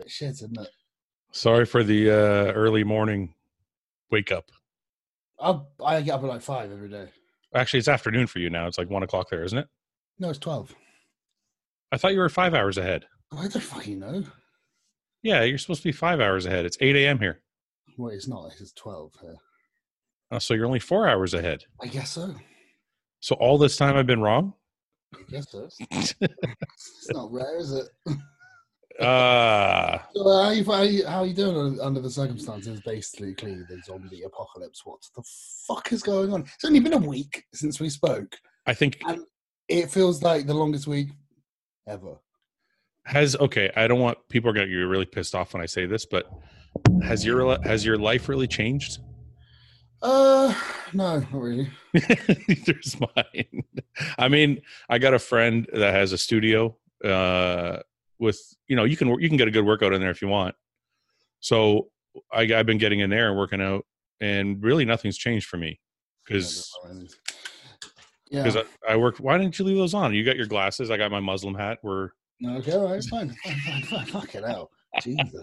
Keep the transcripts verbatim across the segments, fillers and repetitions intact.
bit shit, isn't it? Sorry for the uh, early morning wake up. I I get up at like five every day. Actually, it's afternoon for you now. It's like one o'clock there, isn't it? No, it's twelve. I thought you were five hours ahead. I don't fucking know. Yeah, you're supposed to be five hours ahead. It's eight a.m. here. Well, it's not. It's twelve here. Oh, so you're only four hours ahead. I guess so. So all this time I've been wrong? I guess so. It's not rare, is it? Uh, so uh, how, you, how, you, how are you doing under the circumstances? Basically, the zombie apocalypse. What the fuck is going on? It's only been a week since we spoke. I think... And it feels like the longest week ever. Has okay, I don't want people are going to get really pissed off when I say this, but has your has your life really changed? Uh, no, not really. Neither's mine. I mean, I got a friend that has a studio uh, with, you know, you can you can get a good workout in there if you want. So I, I've been getting in there and working out, and really nothing's changed for me because yeah, because I, I work. Why didn't you leave those on? You got your glasses. I got my Muslim hat. We're okay, all right, fine, fine, fine, fine. Fuck it out, Jesus.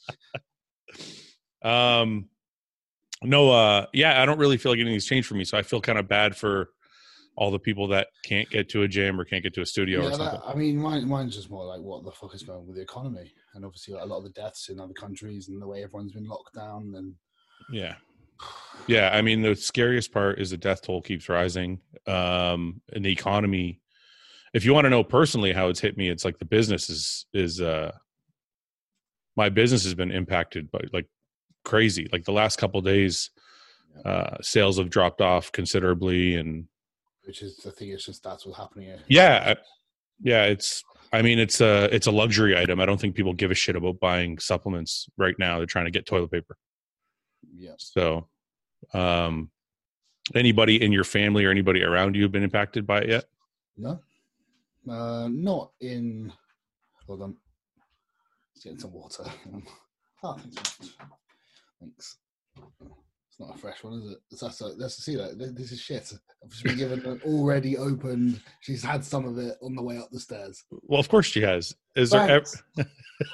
Um. No, uh, yeah, I don't really feel like anything's changed for me, so I feel kind of bad for all the people that can't get to a gym or can't get to a studio yeah, or something. That, I mean, mine, mine's just more like what the fuck is going on with the economy, and obviously like, a lot of the deaths in other countries and the way everyone's been locked down. And yeah, yeah, I mean, the scariest part is the death toll keeps rising, um, and the economy. If you want to know personally how it's hit me, it's like the business is is uh, my business has been impacted by like. Crazy. Like the last couple of days, uh, sales have dropped off considerably, and which is the thing. It's just that's what's happening here. Yeah, yeah. It's. I mean, it's a it's a luxury item. I don't think people give a shit about buying supplements right now. They're trying to get toilet paper. Yeah. So, um, anybody in your family or anybody around you have been impacted by it yet? No, uh, not in. Hold on. Let's get some water. Oh, thanks. It's not a fresh one, is it? That's a, let's see that. This is shit. I've just been given an already opened. She's had some of it on the way up the stairs. Well, of course she has. Is there ever...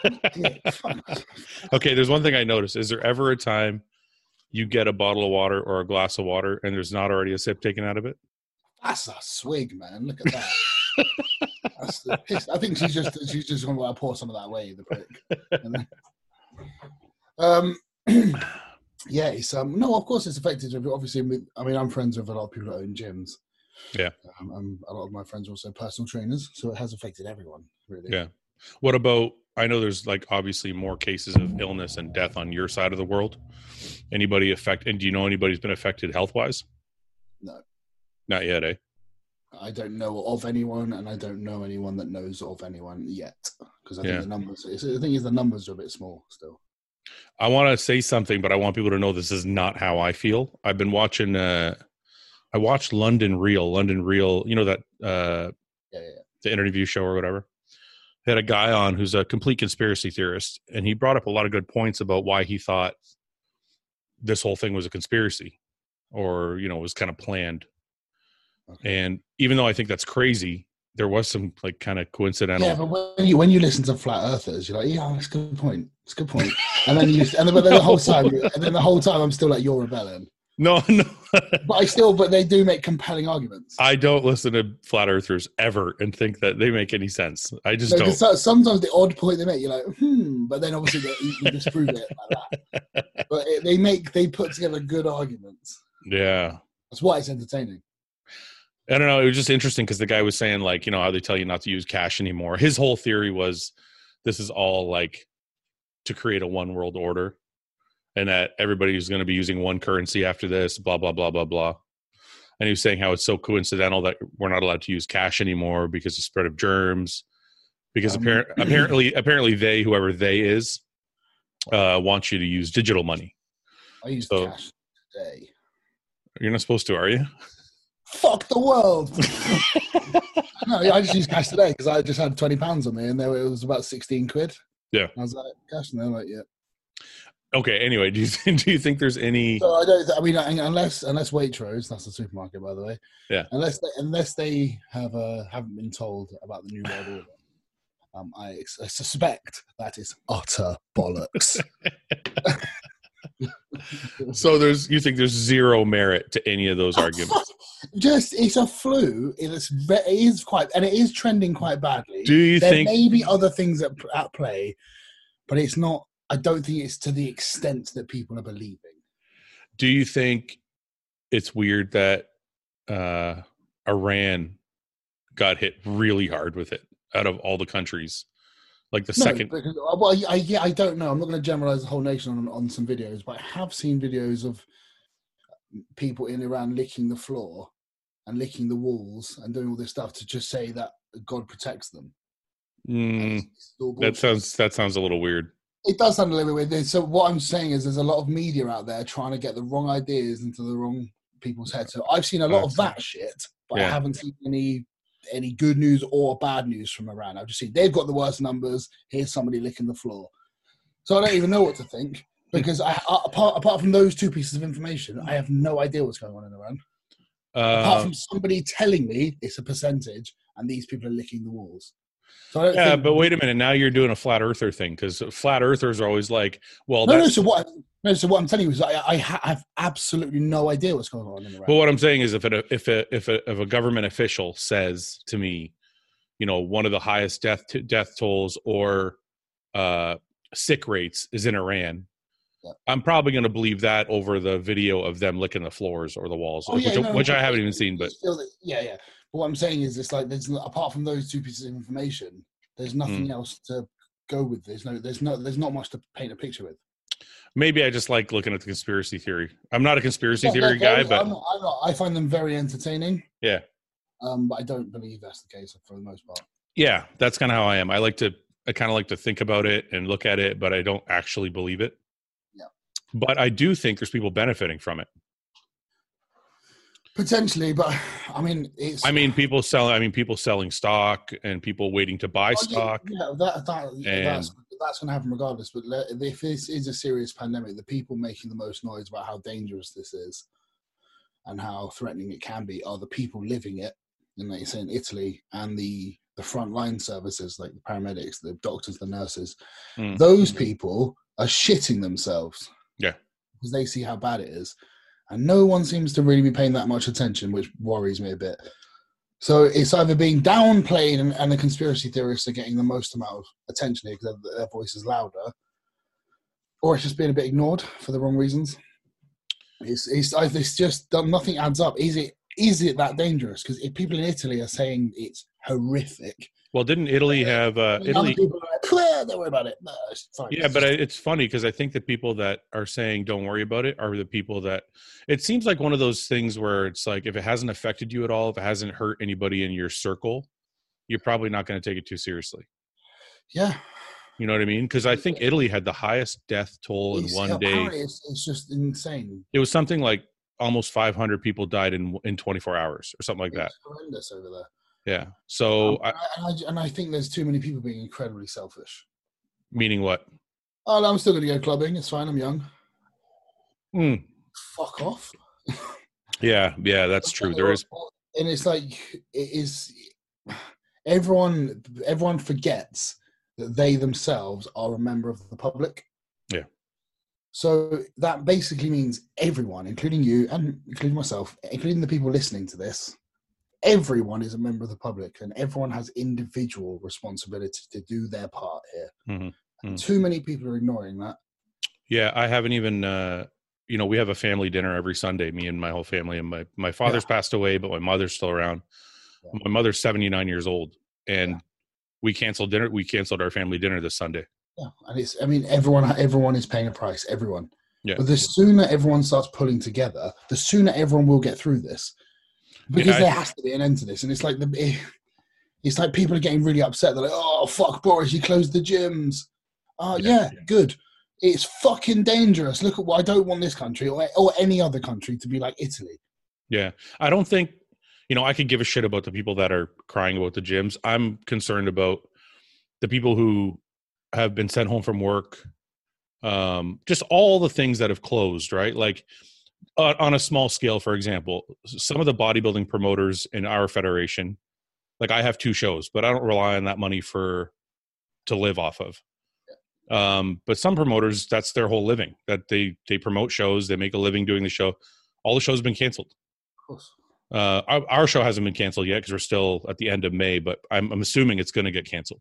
Okay, there's one thing I noticed. Is there ever a time you get a bottle of water or a glass of water and there's not already a sip taken out of it? That's a swig, man. Look at that. That's the piss. I think she's just she's just going to pour some of that away, the prick. Um, yeah, it's um no, of course it's affected. Obviously, with, I mean, I'm friends with a lot of people that own gyms. Yeah, um, and a lot of my friends are also personal trainers, so it has affected everyone, really. Yeah. What about? I know there's like obviously more cases of illness and death on your side of the world. Anybody affect? And do you know anybody's been affected health wise? No, not yet, eh? I don't know of anyone, and I don't know anyone that knows of anyone yet, because I think yeah. the numbers. The thing is, the numbers are a bit small still. I want to say something, but I want people to know this is not how I feel. I've been watching. Uh, I watched London Real. London Real. You know that uh, yeah, yeah, the interview show or whatever. They had a guy on who's a complete conspiracy theorist, and he brought up a lot of good points about why he thought this whole thing was a conspiracy, or you know, was kind of planned. Okay. And even though I think that's crazy, there was some like kind of coincidental. Yeah, but when you when you listen to flat earthers, you're like, yeah, that's a good point. It's a good point. And then you and then, but then the whole time, and then the whole time, I'm still like, you're rebelling. No, no. But I still, but they do make compelling arguments. I don't listen to flat earthers ever and think that they make any sense. I just no, don't. Sometimes the odd point they make, you're like, hmm, but then obviously they, you disprove it like that. But it, they make they put together good arguments. Yeah, that's why it's entertaining. I don't know. It was just interesting because the guy was saying, like, you know, how they tell you not to use cash anymore. His whole theory was this is all like to create a one world order, and that everybody's going to be using one currency after this, blah, blah, blah, blah, blah. And he was saying how it's so coincidental that we're not allowed to use cash anymore because of spread of germs. Because um, apparent, apparently, apparently they, whoever they is, uh, wants you to use digital money. I use so, cash today. You're not supposed to, are you? Fuck the world. No, I just used cash today because I just had twenty pounds on me and there it was about sixteen quid. Yeah. I was like, cash, and they're like, yeah. Okay. Anyway, do you think, do you think there's any? So I don't. I mean, unless unless Waitrose, that's a supermarket, by the way. Yeah. Unless they, unless they have uh, haven't been told about the new world order, Um, I, I suspect that is utter bollocks. So there's, you think there's zero merit to any of those arguments? Just, it's a flu. It's it is quite, and it is trending quite badly. Do you there think may be other things at, at play, but it's not. I don't think it's to the extent that people are believing. Do you think it's weird that uh, Iran got hit really hard with it out of all the countries? Like the no, second. Because, well, I, yeah, I don't know. I'm not going to generalize the whole nation on, on some videos, but I have seen videos of people in Iran licking the floor and licking the walls and doing all this stuff to just say that God protects them. Mm, it's, it's that sounds that sounds a little weird. It does sound a little bit weird. So what I'm saying is, there's a lot of media out there trying to get the wrong ideas into the wrong people's heads. So I've seen a lot of that shit, but yeah. I haven't seen any. any good news or bad news from Iran. I've just seen they've got the worst numbers. Here's somebody licking the floor. So I don't even know what to think because I, apart, apart from those two pieces of information, I have no idea what's going on in Iran. Uh, apart from somebody telling me it's a percentage and these people are licking the walls. So I don't yeah, think, but wait a minute. Now you're doing a flat earther thing because flat earthers are always like, well, no, that's... no. So what? No, so what I'm telling you is, I, I have absolutely no idea what's going on in Iran. But what I'm saying is, if it, if a, if a, if a government official says to me, you know, one of the highest death t- death tolls or uh, sick rates is in Iran, yeah. I'm probably going to believe that over the video of them licking the floors or the walls, oh, yeah, which, no, which no, I haven't even seen. But that, yeah, yeah. But what I'm saying is, it's like there's apart from those two pieces of information, there's nothing mm. else to go with. There's no, there's no, there's not much to paint a picture with. Maybe I just like looking at the conspiracy theory. I'm not a conspiracy yeah, theory very, guy, but I'm not, I'm not, I find them very entertaining. Yeah. Um, but I don't believe that's the case for the most part. Yeah, that's kind of how I am. I like to, I kind of like to think about it and look at it, but I don't actually believe it. Yeah. But I do think there's people benefiting from it. Potentially, but I mean, it's. I mean, people selling. I mean, people selling stock and people waiting to buy oh, stock. Yeah, that, that and, that's that's going to happen regardless. But if this is a serious pandemic, the people making the most noise about how dangerous this is and how threatening it can be are the people living it. And like you say in Italy, and the the frontline services like the paramedics, the doctors, the nurses. Mm. Those people are shitting themselves. Yeah, because they see how bad it is. And no one seems to really be paying that much attention, which worries me a bit. So it's either being downplayed and, and the conspiracy theorists are getting the most amount of attention here because their, their voice is louder, or it's just being a bit ignored for the wrong reasons. It's it's, it's just nothing adds up. Is it is it that dangerous? Because if people in Italy are saying it's horrific. Well, didn't Italy have uh, Italy? People are like, don't worry about it. No, it's fine. Yeah, but it's funny because I think the people that are saying don't worry about it are the people that it seems like one of those things where it's like if it hasn't affected you at all, if it hasn't hurt anybody in your circle, you're probably not going to take it too seriously. Yeah. You know what I mean? Because I think Italy had the highest death toll it's, in one day. It's, it's just insane. It was something like almost five hundred people died in in twenty-four hours or something like it's that. Horrendous over there. Yeah. So, um, I, and, I, and I think there's too many people being incredibly selfish. Meaning what? Oh, I'm still going to go clubbing. It's fine. I'm young. Mm. Fuck off. yeah, yeah, that's true. There is, and it's like it is. Everyone, everyone forgets that they themselves are a member of the public. Yeah. So that basically means everyone, including you and including myself, including the people listening to this. Everyone is a member of the public and everyone has individual responsibility to do their part here. Mm-hmm. Mm-hmm. Too many people are ignoring that. Yeah, I haven't even, uh, you know, we have a family dinner every Sunday, me and my whole family. And my, my father's yeah. passed away, but my mother's still around. Yeah. My mother's seventy-nine years old. And yeah. we canceled dinner. We canceled our family dinner this Sunday. Yeah, and it's, I mean, everyone, everyone is paying a price, everyone. Yeah. But the sooner everyone starts pulling together, the sooner everyone will get through this. Because yeah, there has to be an end to this, and it's like the, it's like people are getting really upset. They're like, "Oh fuck, Boris, you closed the gyms." Oh uh, yeah, yeah, good. It's fucking dangerous. Look at what I don't want this country or or any other country to be like Italy. Yeah, I don't think you know I could give a shit about the people that are crying about the gyms. I'm concerned about the people who have been sent home from work. Um, just all the things that have closed, right? Like. Uh, on a small scale, for example, some of the bodybuilding promoters in our federation, like I have two shows, but I don't rely on that money for to live off of. Um, but some promoters, that's their whole living, that they, they promote shows, they make a living doing the show. All the shows have been canceled. Of course. Uh, our, our show hasn't been canceled yet because we're still at the end of May, but I'm, I'm assuming it's going to get canceled.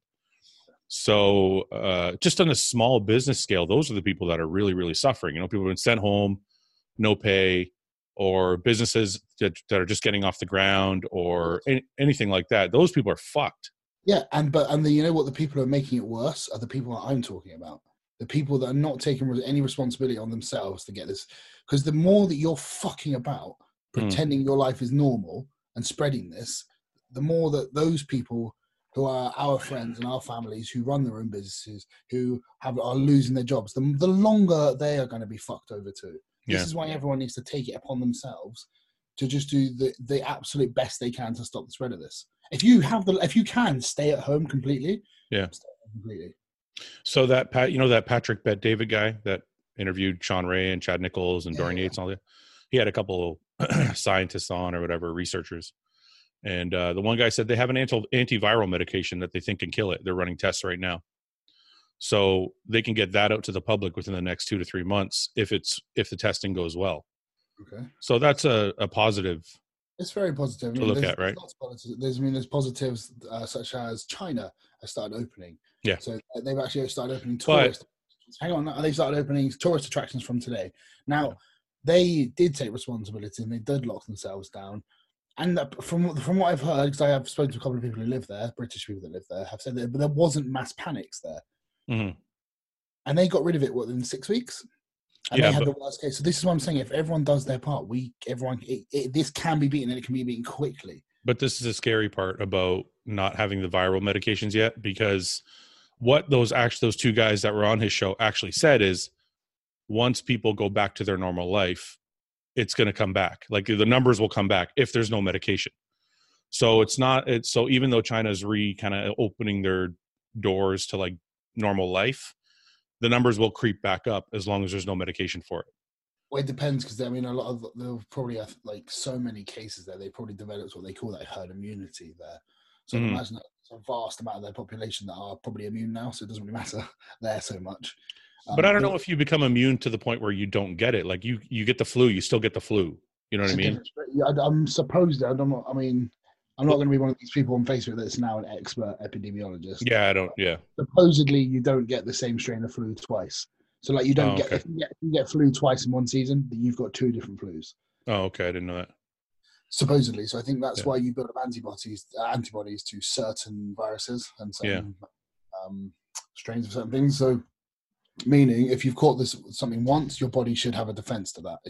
So uh, just on a small business scale, those are the people that are really, really suffering. You know, people have been sent home, no pay, or businesses that, that are just getting off the ground, or any, anything like that. Those people are fucked. Yeah, and but and the, you know what, the people who are making it worse are the people that I'm talking about. The people that are not taking any responsibility on themselves to get this. Because the more that you're fucking about, pretending mm. your life is normal and spreading this, the more that those people who are our friends and our families who run their own businesses, who have are losing their jobs, the, the longer they are going to be fucked over too. This yeah. is why everyone needs to take it upon themselves to just do the, the absolute best they can to stop the spread of this. If you have the, if you can stay at home completely, yeah, stay at home completely. So that Pat, you know that Patrick Bet David guy that interviewed Sean Ray and Chad Nichols and yeah, Dorian yeah. Yates and all that. He had a couple scientists on or whatever, researchers, and uh, the one guy said they have an anti antiviral medication that they think can kill it. They're running tests right now, so they can get that out to the public within the next two to three months if it's if the testing goes well. Okay, so that's a, a positive. It's very positive. To I mean, look there's, at, right? There's, there's, I mean, there's positives uh, such as China has started opening. Yeah. So they've actually started opening tourist. But, hang on, they started opening tourist attractions from today. Now, yeah. they did take responsibility and they did lock themselves down. And from from what I've heard, because I have spoken to a couple of people who live there, British people that live there, have said that there wasn't mass panics there. Mm-hmm. And they got rid of it, what, in six weeks? And yeah, they had but, the worst case. So this is what I'm saying. If everyone does their part, we everyone it, it, this can be beaten, and it can be beaten quickly. But this is a scary part about not having the viral medications yet, because what those actually those two guys that were on his show actually said is, once people go back to their normal life, it's going to come back. Like the numbers will come back if there's no medication. So it's not. It's so even though China's re kind of opening their doors to like normal life, the numbers will creep back up as long as there's no medication for it. Well, it depends, because I mean, a lot of they'll probably have like so many cases there. They probably developed what they call that herd immunity there. So mm-hmm. imagine it's a vast amount of their population that are probably immune now, so it doesn't really matter there so much. Um, but I don't know if you become immune to the point where you don't get it. Like you, you get the flu, you still get the flu. You know what I mean? I'm supposed to. I'm not, I mean, I'm not going to be one of these people on Facebook that's now an expert epidemiologist. Yeah, I don't. Yeah. Supposedly, you don't get the same strain of flu twice. So, like, you don't oh, get, okay. if you get if you get flu twice in one season, then you've got two different flus. Oh, okay. I didn't know that. Supposedly, so I think that's yeah. why you build up antibodies, uh, antibodies to certain viruses and certain yeah. um, strains of certain things. So, meaning, if you've caught this something once, your body should have a defense to that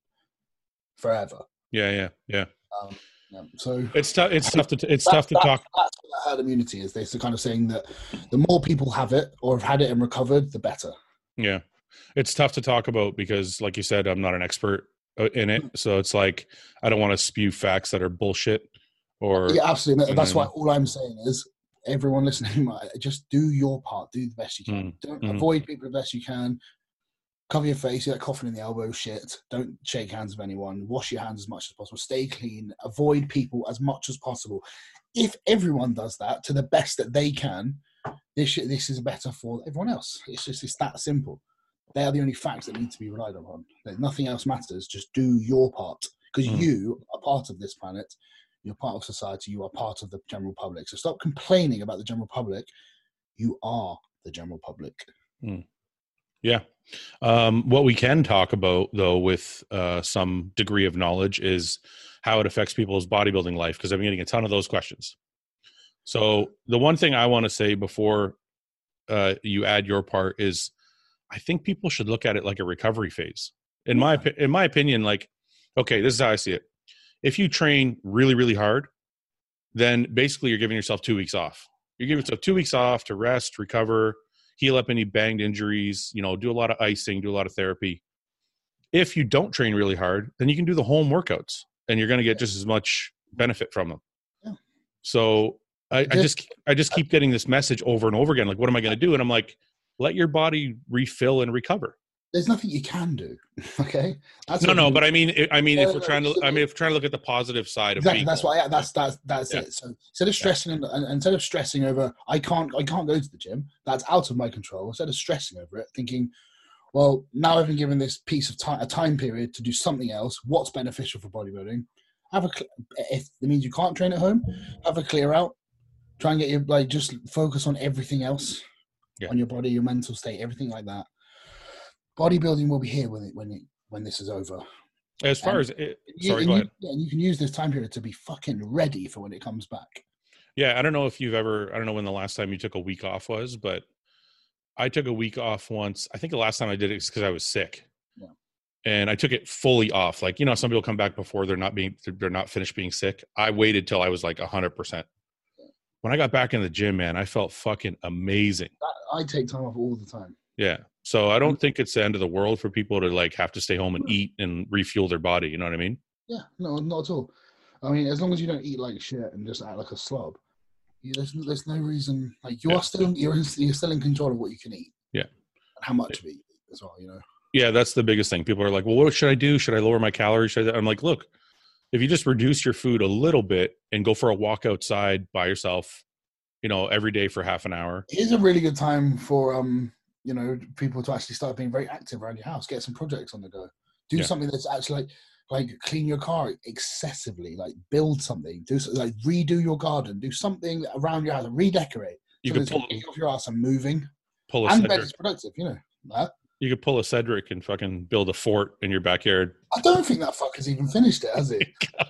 forever. Yeah, yeah, yeah. Um, Yeah, so it's tough. It's tough to it's that, tough to that, talk. That's what herd immunity is. They're kind of saying that the more people have it or have had it and recovered, the better. Yeah, it's tough to talk about because, like you said, I'm not an expert in it, so it's like I don't want to spew facts that are bullshit. Or yeah, absolutely. That's why all I'm saying is, everyone listening, just do your part. Do the best you can. Mm, don't mm. avoid people the best you can. Cover your face, you're like coughing in the elbow, shit. Don't shake hands with anyone. Wash your hands as much as possible. Stay clean. Avoid people as much as possible. If everyone does that to the best that they can, this this is better for everyone else. It's just it's that simple. They are the only facts that need to be relied upon. Nothing else matters. Just do your part. Because mm. you are part of this planet. You're part of society. You are part of the general public. So stop complaining about the general public. You are the general public. Mm. Yeah. Um, what we can talk about, though, with uh, some degree of knowledge is how it affects people's bodybuilding life, because I've been getting a ton of those questions. So the one thing I want to say before uh, you add your part is I think people should look at it like a recovery phase. In my in my opinion, like, okay, this is how I see it. If you train really, really hard, then basically you're giving yourself two weeks off. You're giving yourself two weeks off to rest, recover, heal up any banged injuries, you know, do a lot of icing, do a lot of therapy. If you don't train really hard, then you can do the home workouts and you're going to get just as much benefit from them. Yeah. So I, I just, I just keep getting this message over and over again. Like, what am I going to do? And I'm like, let your body refill and recover. there's nothing you can do. Okay, that's No, what no, people, but I mean, I mean, no, if no, we're no, trying to, I so- mean, if we're trying to look at the positive side of exactly. being That's home. why. That's that's that's Yeah. it. So instead of stressing and, and instead of stressing over, I can't I can't go to the gym. That's out of my control. Instead of stressing over it, thinking, well, now I've been given this piece of time, a time period to do something else. What's beneficial for bodybuilding? Have a cl- if it means you can't train at home, have a clear out. Try and get your like just focus on everything else, Yeah. on your body, your mental state, everything like that. Bodybuilding will be here when it when it when this is over. As far And as it, you, sorry, and go you, ahead. yeah, and you can use this time period to be fucking ready for when it comes back. Yeah, I don't know if you've ever, I don't know when the last time you took a week off was, but I took a week off once. I think the last time I did it is because I was sick. Yeah. And I took it fully off. Like, you know, some people come back before they're not being, they're not finished being sick. I waited till I was like one hundred percent. When I got back in the gym, man, I felt fucking amazing. I take time off all the time. Yeah. So I don't think it's the end of the world for people to like have to stay home and eat and refuel their body. You know what I mean? Yeah, no, not at all. I mean, as long as you don't eat like shit and just act like a slob, you, there's there's no reason. Like you Yeah. are still you're you're still in control of what you can eat. Yeah. And how much of it you eat as well. You know. Yeah, that's the biggest thing. People are like, well, what should I do? Should I lower my calories? Should I? I'm like, look, if you just reduce your food a little bit and go for a walk outside by yourself, you know, every day for half an hour. It is a really good time for um, you know, people to actually start being very active around your house. Get some projects on the go. Do Yeah. something that's actually like, like clean your car excessively. Like build something. Do so- like redo your garden. Do something around your house. Redecorate. You so could that pull, it's off your ass and moving. pull a And then Cedric. it's productive. You know. That. You could pull a Cedric and fucking build a fort in your backyard. I don't think that fucker's even finished it, has he?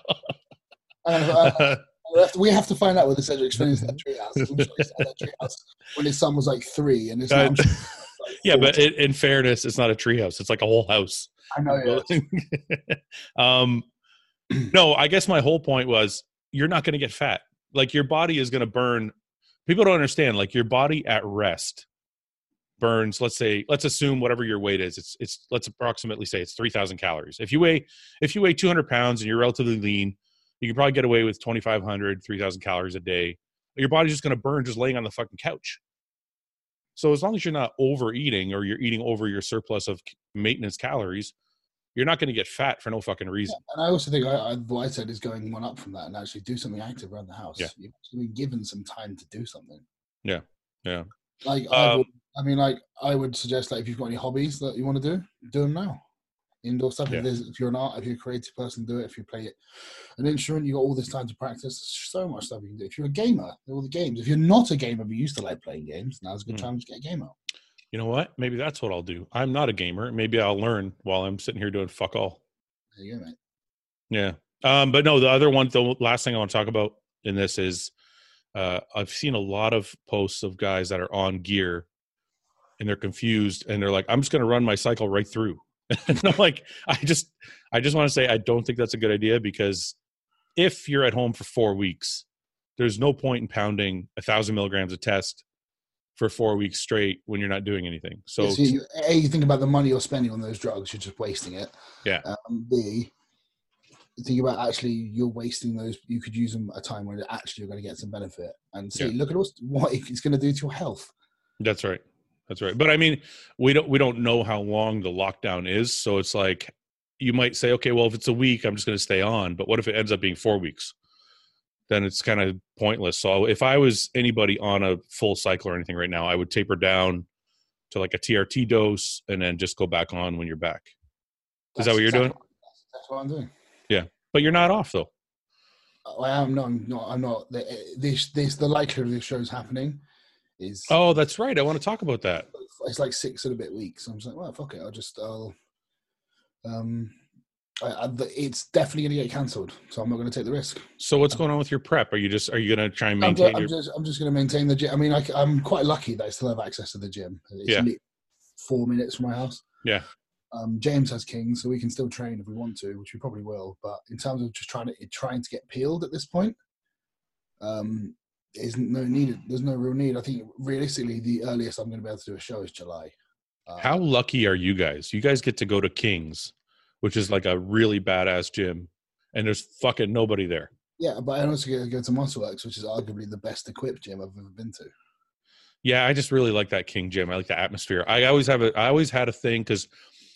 And, uh, we have to- we have to find out whether Cedric's finished that treehouse. I'm sure he started that treehouse when his son was like three, and it's now, I'm sure he's like Yeah, but forty. in, in fairness, it's not a treehouse. It's like a whole house. I know. Yeah. um, no, I guess my whole point was you're not going to get fat. Like your body is going to burn. People don't understand. Like your body at rest burns. Let's say, let's assume whatever your weight is. It's it's let's approximately say it's three thousand calories. If you weigh if you weigh two hundred pounds and you're relatively lean, you can probably get away with twenty-five hundred, three thousand calories a day. Your body's just going to burn just laying on the fucking couch. So as long as you're not overeating or you're eating over your surplus of maintenance calories, you're not going to get fat for no fucking reason. And I also think I, I, what I said is going one up from that and actually do something active around the house. Yeah. You've actually been given some time to do something. Yeah, yeah. Like I, Um, would, I mean, like I would suggest, like if you've got any hobbies that you want to do, do them now. Indoor stuff. Yeah. If, there's, if you're an art, if you're a creative person, do it. If you play it, an instrument, you got all this time to practice. There's so much stuff you can do. If you're a gamer, there are all the games. If you're not a gamer but you used to like playing games, now's a good Mm. time to get a game out. You know what? Maybe that's what I'll do. I'm not a gamer. Maybe I'll learn while I'm sitting here doing fuck all. There you go, mate. Yeah. Um, but no, the other one, the last thing I want to talk about in this is uh, I've seen a lot of posts of guys that are on gear and they're confused and they're like, I'm just going to run my cycle right through. And I'm like, I just, I just want to say, I don't think that's a good idea because if you're at home for four weeks, there's no point in pounding a thousand milligrams of test for four weeks straight when you're not doing anything. So, Yeah, so you, A, you think about the money you're spending on those drugs, you're just wasting it. yeah. Um, B, think about actually you're wasting those. You could use them at a time when actually you're going to get some benefit. And C, Yeah. look at what's, what it's going to do to your health. That's right. That's right. But I mean, we don't we don't know how long the lockdown is. So it's like you might say, okay, well, if it's a week, I'm just going to stay on. But what if it ends up being four weeks? Then it's kind of pointless. So if I was anybody on a full cycle or anything right now, I would taper down to like a T R T dose and then just go back on when you're back. Is that what you're exactly, doing? That's, that's what I'm doing. But you're not off though. I am not. I'm not. I'm not. This. This. The likelihood of this show's happening is. Oh, that's right. I want to talk about that. It's like six and a bit weeks. I'm just like, well, fuck it. I'll just. I'll. Um. I, I, it's definitely going to get cancelled, so I'm not going to take the risk. So what's going on with your prep? Are you just are you going to try and I'm, maintain ju- I'm your? just. I'm just going to maintain the gym. I mean, I, I'm quite lucky that I still have access to the gym. It's Yeah. only four minutes from my house. Yeah. Um, James has Kings, so we can still train if we want to, which we probably will. But in terms of just trying to trying to get peeled at this point, um, there's no need. There's no real need. I think realistically, the earliest I'm going to be able to do a show is July. Um, How lucky are you guys? You guys get to go to Kings, which is like a really badass gym, and there's fucking nobody there. Yeah, but I also get to go to Muscleworks, which is arguably the best equipped gym I've ever been to. Yeah, I just really like that King gym. I like the atmosphere. I always have a, I always had a thing because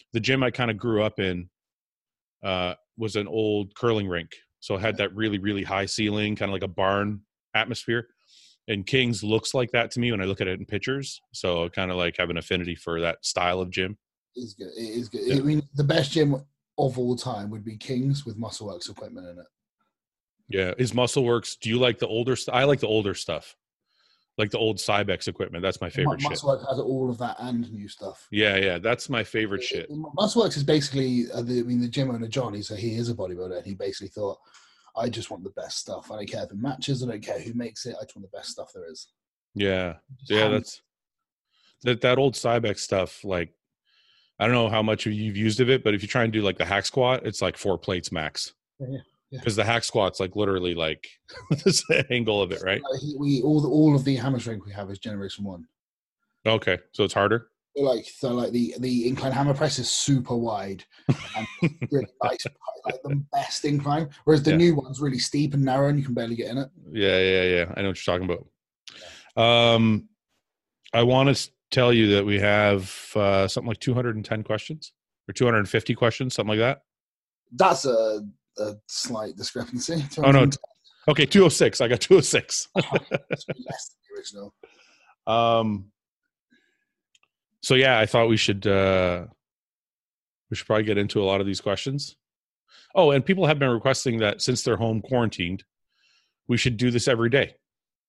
the gym I kind of grew up in uh, was an old curling rink. So it had that really, really high ceiling, kind of like a barn atmosphere. And Kings looks like that to me when I look at it in pictures. So I kind of like have an affinity for that style of gym. It is good. It is good. Yeah. I mean, the best gym of all time would be Kings with MuscleWorks equipment in it. Yeah. Is MuscleWorks, do you like the older stuff? I like the older stuff. Like the old Cybex equipment. That's my favorite shit. MuscleWorks has all of that and new stuff. Yeah, yeah. That's my favorite It, shit. it, MuscleWorks is basically, uh, the, I mean, the gym owner, Johnny, so he is a bodybuilder, and he basically thought, I just want the best stuff. I don't care if it matches. I don't care who makes it. I just want the best stuff there is. Yeah. Just Yeah, hand- that's that that old Cybex stuff. Like, I don't know how much you've used of it, but if you try and do like the hack squat, it's like four plates max. Yeah, yeah. Because the hack squat's like literally like this angle of it, right? We all the, all of the hammer strength we have is generation one. Okay, so it's harder. So like so, like the the incline hammer press is super wide and really nice, like the best incline. Whereas the Yeah. new one's really steep and narrow, and you can barely get in it. Yeah, yeah, yeah. I know what you're talking about. Um, I want to tell you that we have uh, something like two hundred ten questions or two hundred fifty questions, something like that. That's a, a slight discrepancy. Oh no. Okay, two oh six. I got two oh six. Less than the original. Um. So yeah, I thought we should uh, we should probably get into a lot of these questions. Oh, and people have been requesting that since they're home quarantined, we should do this every day.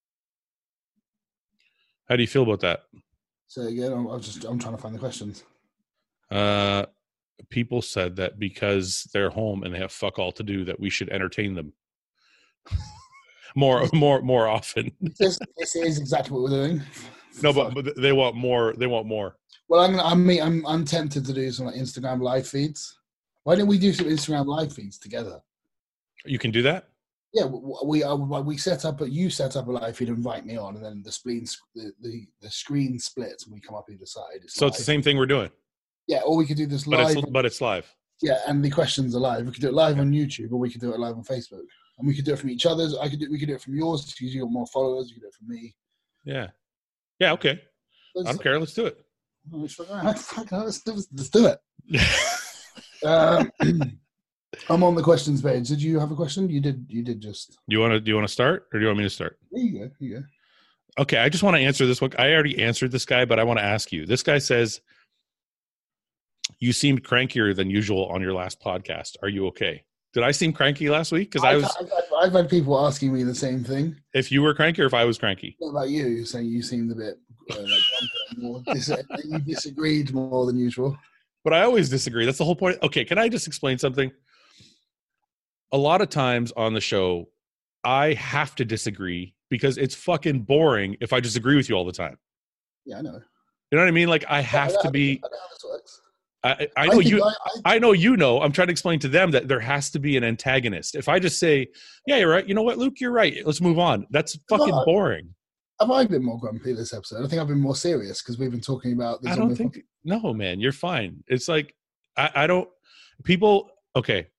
How do you feel about that? So again, I'm, I'm just I'm trying to find the questions. Uh, people said that because they're home and they have fuck all to do, that we should entertain them more, more, more often. This, this is exactly what we're doing. No, but, but they want more. They want more. Well, I'm I'm I'm I'm tempted to do some like Instagram live feeds. Why don't we do some Instagram live feeds together? You can do that. Yeah, we uh, we set up a you set up a live feed, invite me on, and then the screen the the, the screen splits and we come up either side. It's So live. it's the same thing we're doing, Yeah, or we could do this but live. it's but it's live. Yeah, and the questions are live. We could do it live on YouTube, or we could do it live on Facebook, and we could do it from each other's. I could do we could do it from yours because you got more followers. You could do it from me. Yeah, yeah. Okay, I don't care. Let's do it. Let's, let's, let's do it. um, I'm on the questions page. Did you have a question? You did. You did just. Do you want to? Do you want to start, or do you want me to start? There you go. Here you go. Okay, I just want to answer this one. I already answered this guy, but I want to ask you. This guy says you seemed crankier than usual on your last podcast. Are you okay? Did I seem cranky last week? Because I I've, was. I've, had, I've had people asking me the same thing. If you were cranky, or if I was cranky. What about you? You're saying you seemed a bit uh, like more dis- you disagreed more than usual. But I always disagree. That's the whole point. Okay, can I just explain something? A lot of times on the show, I have to disagree because it's fucking boring if I just agree with you all the time. Yeah, I know. You know what I mean? Like I have I to be. I know how this works. I, I know think you. I, I, I know you know. I'm trying to explain to them that there has to be an antagonist. If I just say, "Yeah, you're right," you know what, Luke, you're right. Let's move on. That's fucking Well, boring. have I been more grumpy this episode? I think I've been more serious because we've been talking about this. I don't think. No, man, you're fine. It's like I, I don't. People. Okay.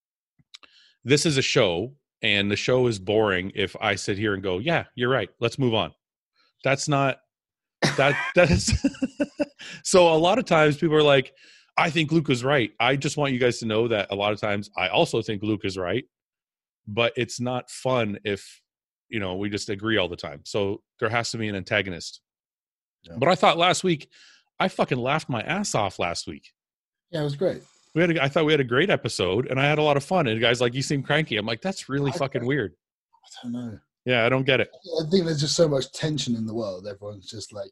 This is a show, and the show is boring if I sit here and go, "Yeah, you're right. Let's move on." That's not. That that is. So a lot of times people are like, I think Luke is right. I just want you guys to know that a lot of times I also think Luke is right, but it's not fun if, you know, we just agree all the time. So there has to be an antagonist. Yeah. But I thought last week, I fucking laughed my ass off last week. Yeah, it was great. We had, a, I thought we had a great episode, and I had a lot of fun. And the guy's like, "You seem cranky." I'm like, "That's really I, fucking weird." I don't know. Yeah, I don't get it. I think there's just so much tension in the world. Everyone's just like,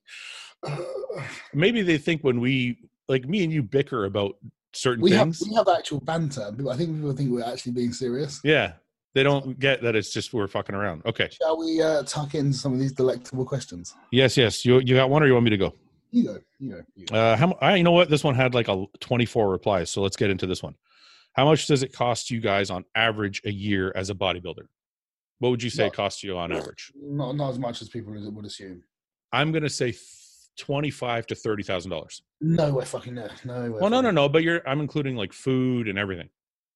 maybe they think when we, like me and you, bicker about certain we things. Have, we have actual banter. I think people think we're actually being serious. Yeah, they don't get that it's just we're fucking around. Okay. Shall we uh, tuck in some of these delectable questions? Yes, yes. You you got one, or you want me to go? You go. You go. You go. Uh, how? I, you know what? This one had like a twenty-four replies, so let's get into this one. How much does it cost you guys on average a year as a bodybuilder? What would you say not, it costs you on average? Not not as much as people would assume. I'm gonna say twenty-five to thirty thousand dollars. No way, fucking no, no way. Well, no, no, no. But you're I'm including like food and everything.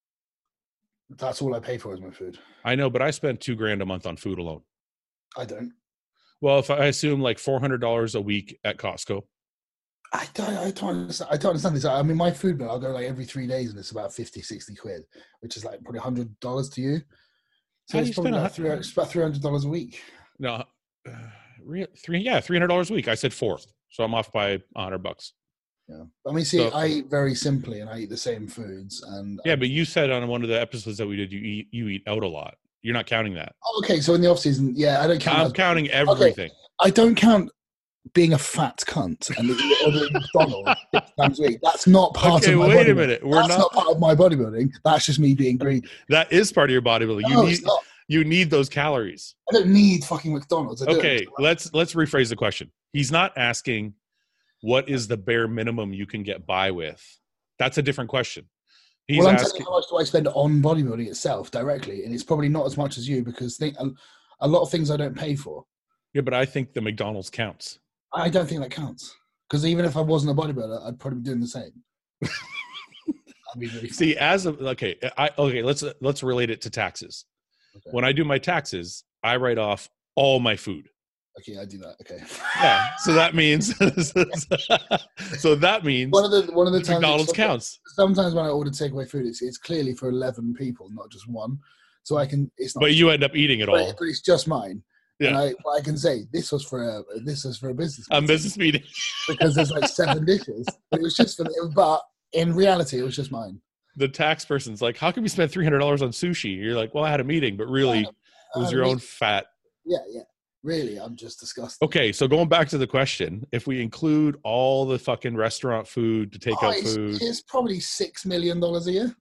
That's all I pay for is my food. I know, but I spend two grand a month on food alone. I don't. Well, if I assume like four hundred dollars a week at Costco. I don't, I don't understand. I don't understand this. I mean, my food bill, I'll go like every three days and it's about fifty, sixty quid, which is like probably one hundred dollars to you. So How do it's you probably spend a like three, hundred? it's about three hundred dollars a week. No, uh, re- three. Yeah, three hundred dollars a week. I said four, so I'm off by a hundred bucks. Yeah. I mean, see, So I eat very simply and I eat the same foods. And yeah, I, but you said on one of the episodes that we did, you eat you eat out a lot. You're not counting that. oh, okay, so in the off season, yeah, I don't count. I'm that. counting Okay, everything. I don't count being a fat cunt and ordering McDonald's six times a week. That's not part Okay, of my wait a bodybuilding. minute. We're That's not. not part of my bodybuilding. That's just me being greedy. That is part of your bodybuilding. You No, need it's not. you need those calories. I don't need fucking McDonald's. I do Okay, it. let's let's rephrase the question. He's not asking what is the bare minimum you can get by with. That's a different question. He's Well, I'm telling asking. you how much do I spend on bodybuilding itself directly, and it's probably not as much as you because think, a, a lot of things I don't pay for. Yeah, but I think the McDonald's counts. I don't think that counts because even if I wasn't a bodybuilder, I'd probably be doing the same. I'd be really See, as a okay, I okay. Let's let's relate it to taxes. Okay. When I do my taxes, I write off all my food. Okay, I do that. Okay. Yeah, so that means so that means one of the one of the times McDonald's sometimes, counts. sometimes when I order takeaway food, it's it's clearly for eleven people, not just one. So I can. It's not. But you end up eating it but, all. but it's just mine. Yeah. And I, I can say this was for a this was for a business. A meeting business meeting. because there's like seven dishes. It was just for the, but in reality, it was just mine. The tax person's like, "How can we spend three hundred dollars on sushi?" You're like, "Well, I had a meeting, but really, Yeah, it was I your mean- own fat." Yeah, yeah. Really, I'm just disgusted. Okay, so going back to the question, if we include all the fucking restaurant food, to take Oh, out it's, food, it's probably six million dollars a year.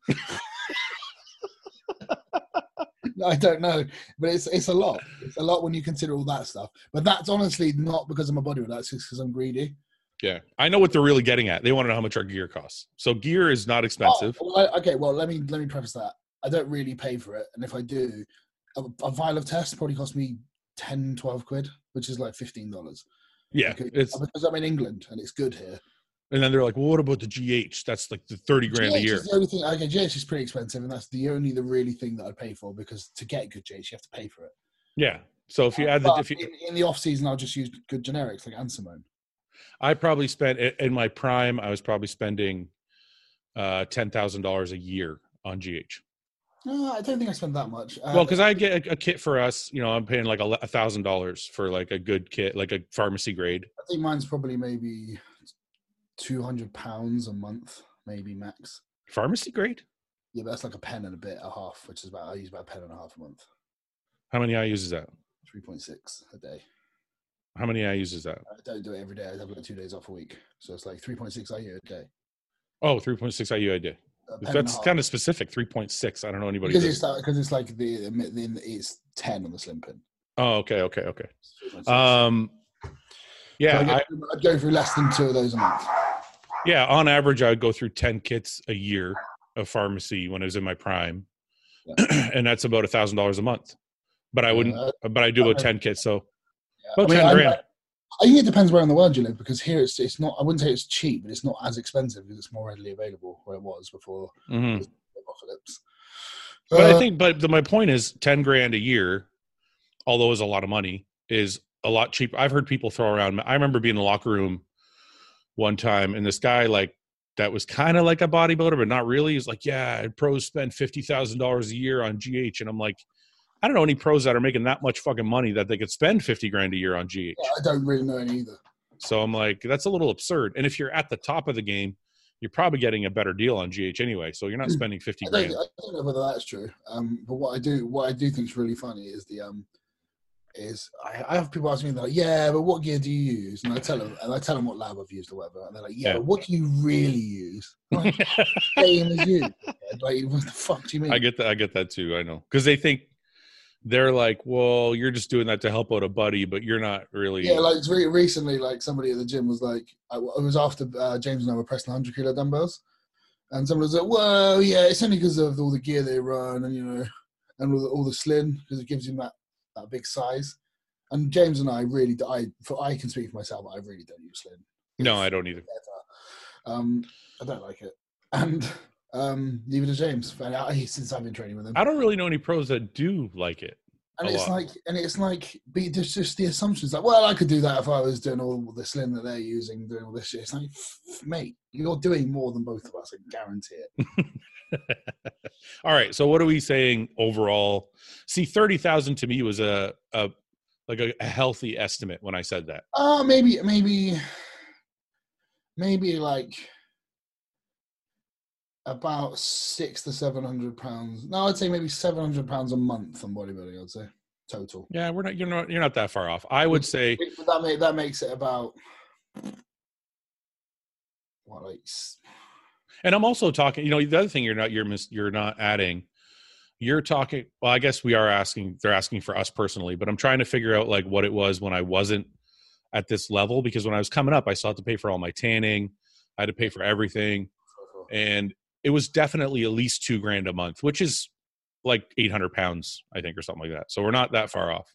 I don't know, but it's it's a lot. It's a lot when you consider all that stuff. But that's honestly not because I'm a bodybuilder. That's just because I'm greedy. yeah, I know what they're really getting at. They want to know how much our gear costs. So gear is not expensive. Oh, well, I- okay, well let me let me preface that. I don't really pay for it, and if I do, a, a vial of test probably costs me ten, twelve quid, which is like fifteen dollars. Yeah, because, it's because I'm in England and it's good here. and then they're like, "Well, what about the G H? That's like the thirty grand G H a year." is the only thing. Okay, G H is pretty expensive, and that's the only the really thing that I pay for because to get good G H, you have to pay for it. Yeah. So if you add the, But if you, in, in the off season, I'll just use good generics like Ansimone. I probably spent in my prime, I was probably spending uh, ten thousand dollars a year on G H. No, I don't think I spend that much. Uh, Well, because I get a, a kit for us, you know, I'm paying like a thousand dollars for like a good kit, like a pharmacy grade. I think mine's probably maybe two hundred pounds a month, maybe max. Pharmacy grade? Yeah, but that's like a pen and a bit, a half, which is about I use about a pen and a half a month. How many I use is that? Three point six a day. How many I use is that? I don't do it every day. I have like two days off a week, so it's like three point six I U a day. Oh, three point six I U I did. A pen and That's a half. kind of specific. three point six. I don't know anybody. because That, it's like, because it's like the, the it's ten on the slim pin. oh, okay, okay, okay. three point six. Um, yeah, So I, I'd, go, I'd go through less than two of those a month. yeah. On average, I would go through ten kits a year of pharmacy when I was in my prime, Yeah. and that's about a thousand dollars a month. But I wouldn't. Uh, but I do about okay. ten kits, so Yeah. about I mean, ten I- grand. I, I think it depends where in the world you live because here it's it's not. I wouldn't say it's cheap, but it's not as expensive because it's more readily available where it was before Mhm. Phillips. But Uh, I think, but the, my point is, ten grand a year, although is a lot of money, is a lot cheaper. I've heard people throw around. I remember being in the locker room one time, and this guy like that was kind of like a bodybuilder, but not really. He's like, "Yeah, pros spend fifty thousand dollars a year on G H," and I'm like, I don't know any pros that are making that much fucking money that they could spend fifty grand a year on G H. yeah, I don't really know any either. So I'm like, that's a little absurd. And if you're at the top of the game, you're probably getting a better deal on G H anyway. So you're not spending fifty I don't, grand. I don't know whether that's true. Um, but what I do, what I do think is really funny is the um, is I, I have people ask me like, yeah, but what gear do you use? And I tell them, and I tell them what lab I've used or whatever, and they're like, yeah, Yeah. but what do you really use? Like, same as you. Like, what the fuck do you mean? I get that. I get that too. I know. Because they think they're like, well, you're just doing that to help out a buddy, but you're not really. Yeah, like it's re- recently, like somebody at the gym was like, I, it was after uh, James and I were pressing one hundred kilo dumbbells, and someone was like, well, yeah, it's only because of all the gear they run and, you know, and all the, all the slim, because it gives him that, that big size. And James and I really, I, for, I can speak for myself, I really don't use slim. No, I don't either. Um, I don't like it. And um, neither does James, and I, since I've been training with him. I don't really know any pros that do like it. And A it's lot. like, and it's like, be just just the assumptions like, well, I could do that if I was doing all the slim that they're using, doing all this shit. It's like, mate, you're doing more than both of us. I can guarantee it. All right. So what are we saying overall? See, thirty thousand to me was a, a like a, a healthy estimate when I said that. Uh maybe, maybe, maybe like about six to seven hundred pounds. No, I'd say maybe seven hundred pounds a month on bodybuilding. I'd say total. Yeah, we're not. You're not. You're not that far off. I would say But that make, that makes it about what like. And I'm also talking, you know, the other thing you're not, you're mis, you're not adding, you're talking, well, I guess we are asking, they're asking for us personally, but I'm trying to figure out like what it was when I wasn't at this level, because when I was coming up, I still had to pay for all my tanning. I had to pay for everything. And it was definitely at least two grand a month, which is like eight hundred pounds, I think, or something like that. So we're not that far off.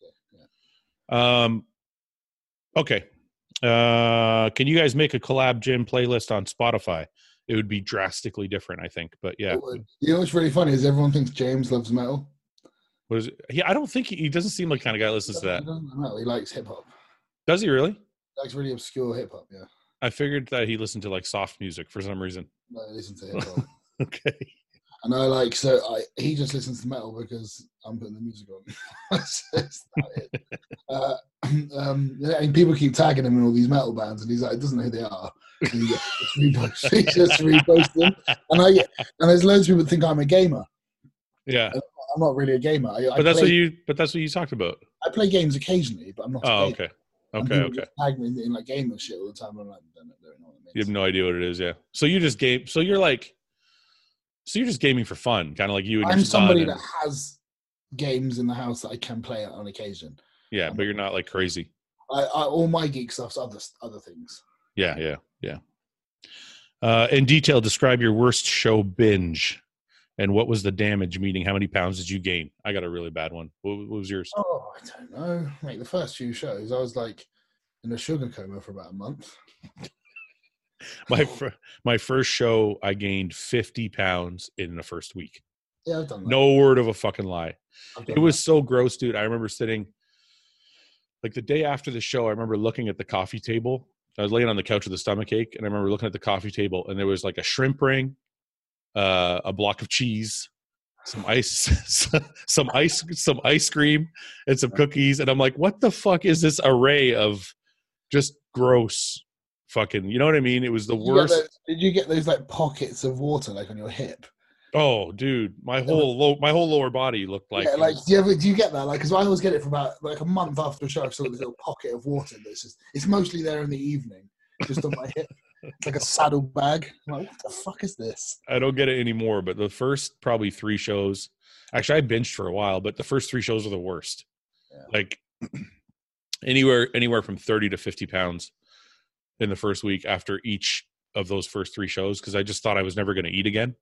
Um, okay. Uh, can you guys make a collab gym playlist on Spotify? It would be drastically different, I think. But yeah, you know what's really funny is everyone thinks James loves metal. What is it? Yeah, I don't think he, he doesn't seem like the kind of guy that listens to that. He doesn't metal. He likes hip hop. Does he really? He likes really obscure hip hop. Yeah. I figured that he listened to like soft music for some reason. No, he listens to hip hop. Okay. And I like so I he just listens to metal because I'm putting the music on. That's, that's it. Uh, um, yeah, and people keep tagging him in all these metal bands, and he's like, doesn't know who they are. And he just reposts, he just reposts them, and I and there's loads of people that think I'm a gamer. Yeah, I'm not really a gamer. I, but I that's play, what you. But that's what you talked about. I play games occasionally, but I'm not. Oh, a gamer. okay, And okay, people okay. just tag me in, in like gamer shit all the time. I'm like, don't know, don't know what it means. You have no idea what it is, yeah. So you just game. So you're like, so you're just gaming for fun, kind of like you and I'm your somebody son. that And, has games in the house that I can play on occasion. yeah, I'm but you're not like crazy. I, I all my geek stuff's other other things. Yeah, yeah, yeah. Uh, in detail, describe your worst show binge, and what was the damage? Meaning, how many pounds did you gain? I got a really bad one. What, what was yours? Oh, I don't know. Mate, the first few shows, I was like in a sugar coma for about a month. My fir- my first show, I gained fifty pounds in the first week. Yeah, I've done that. No word of a fucking lie. I've done It was that. so gross, dude. I remember sitting, like the day after the show, I remember looking at the coffee table. I was laying on the couch with a stomach ache, and I remember looking at the coffee table, and there was like a shrimp ring, uh, a block of cheese, some ice, some ice, some ice cream, and some cookies. And I'm like, what the fuck is this array of just gross fucking, you know what I mean? It was the Did you get worst. those- Did you get those like pockets of water like on your hip? Oh, dude, my whole low, my whole lower body looked like, yeah, like do you ever do you get that? Like, because I always get it for about like a month after a show. I've got this little pocket of water that's just it's mostly there in the evening, just on my hip. It's like a saddle bag. I'm like, what the fuck is this? I don't get it anymore. But the first probably three shows, actually, I binged for a while, but the first three shows are the worst. Yeah. Like anywhere, anywhere from thirty to fifty pounds in the first week after each of those first three shows, because I just thought I was never going to eat again.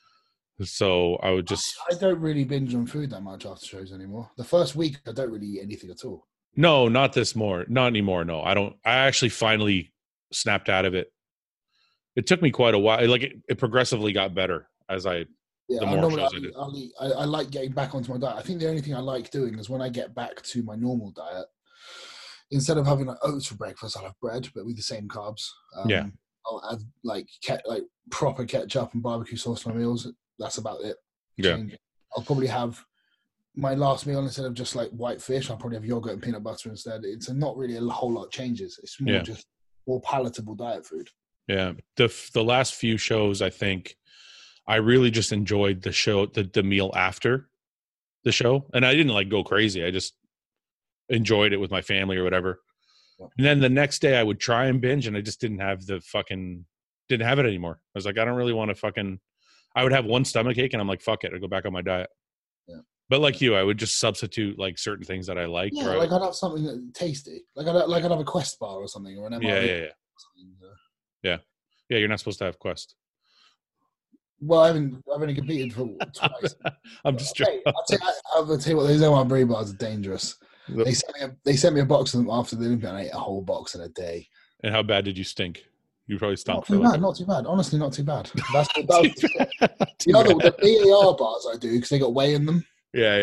So I would just I don't really binge on food that much after shows anymore. The first week, I don't really eat anything at all. no, not this more, not anymore. No, I don't. I actually finally snapped out of it. It took me quite a while. Like it, it progressively got better as I. Yeah, The I, more normally, shows I I, do. I'll eat, I, I like getting back onto my diet. I think the only thing I like doing is when I get back to my normal diet, instead of having like oats for breakfast, I'll have bread, but with the same carbs. Um, Yeah. I'll add like ke- like proper ketchup and barbecue sauce to my meals. That's about it. Yeah. Change. I'll probably have my last meal instead of just like white fish. I'll probably have yogurt and peanut butter instead. It's not really a whole lot changes. It's more Yeah. just more palatable diet food. Yeah, the the last few shows, I think, I really just enjoyed the show, the the meal after the show, and I didn't like go crazy. I just enjoyed it with my family or whatever. Yeah. And then the next day, I would try and binge, and I just didn't have the fucking didn't have it anymore. I was like, I don't really want to fucking. I would have one stomach ache, and I'm like, fuck it, I go back on my diet. Yeah. But like you, I would just substitute like certain things that I liked. Yeah, or I like would- I'd have something that tasty. Like I'd like I'd have a Quest bar or something or an M R E. yeah, yeah, yeah, Or something, uh, yeah. You're not supposed to have Quest. Well, I haven't. I've only competed for twice. I'm just Hey, joking. I'll tell you, I'll tell you what. Those M R E bars are dangerous. They sent me a, they sent me a box of them after the Olympia, and I ate a whole box in a day. And how bad did you stink? You probably Not stunk for too like bad. a- Not too bad. Honestly, not too bad. That's that was, Too the other bad. the B A R bars I do because they got whey in them. Yeah, yeah.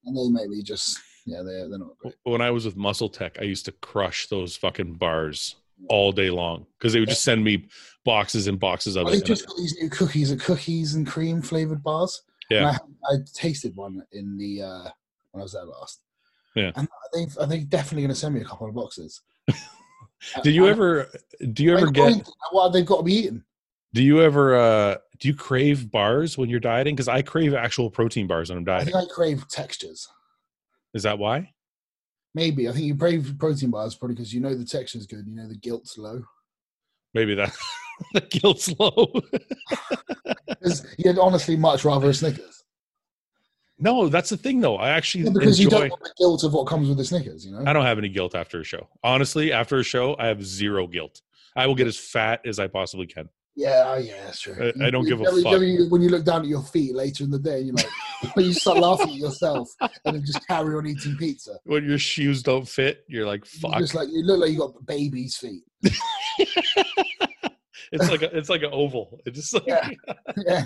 And they maybe just, yeah, they're, they're not great. When I was with Muscle Tech, I used to crush those fucking bars all day long because they would just send me boxes and boxes of Well, it. they just got these new cookies, are cookies and cream flavored bars. Yeah. And I, I tasted one in the, uh, when I was there last. Yeah. And they've, are they definitely going to send me a couple of boxes? Did you ever, do you ever get, what they've got to be eaten? do you ever, uh, do you crave bars when you're dieting? Because I crave actual protein bars when I'm I dieting. think I crave textures. Is that why? Maybe. I think you crave protein bars probably because you know the texture's good. You know the guilt's low. Maybe that the guilt's low. You'd honestly much rather a Snickers. No, that's the thing though. I actually yeah, because enjoy, you don't want the guilt of what comes with the Snickers, you know? I don't have any guilt after a show. Honestly, after a show, I have zero guilt. I will get as fat as I possibly can. Yeah, oh yeah, that's true. I, I don't you, give a you, fuck. You, when you look down at your feet later in the day, you're like, you start laughing at yourself and then just carry on eating pizza. When your shoes don't fit, you're like, fuck. You're just like, you look like you got baby's feet. It's like a, it's like an oval. It's just like, yeah. yeah.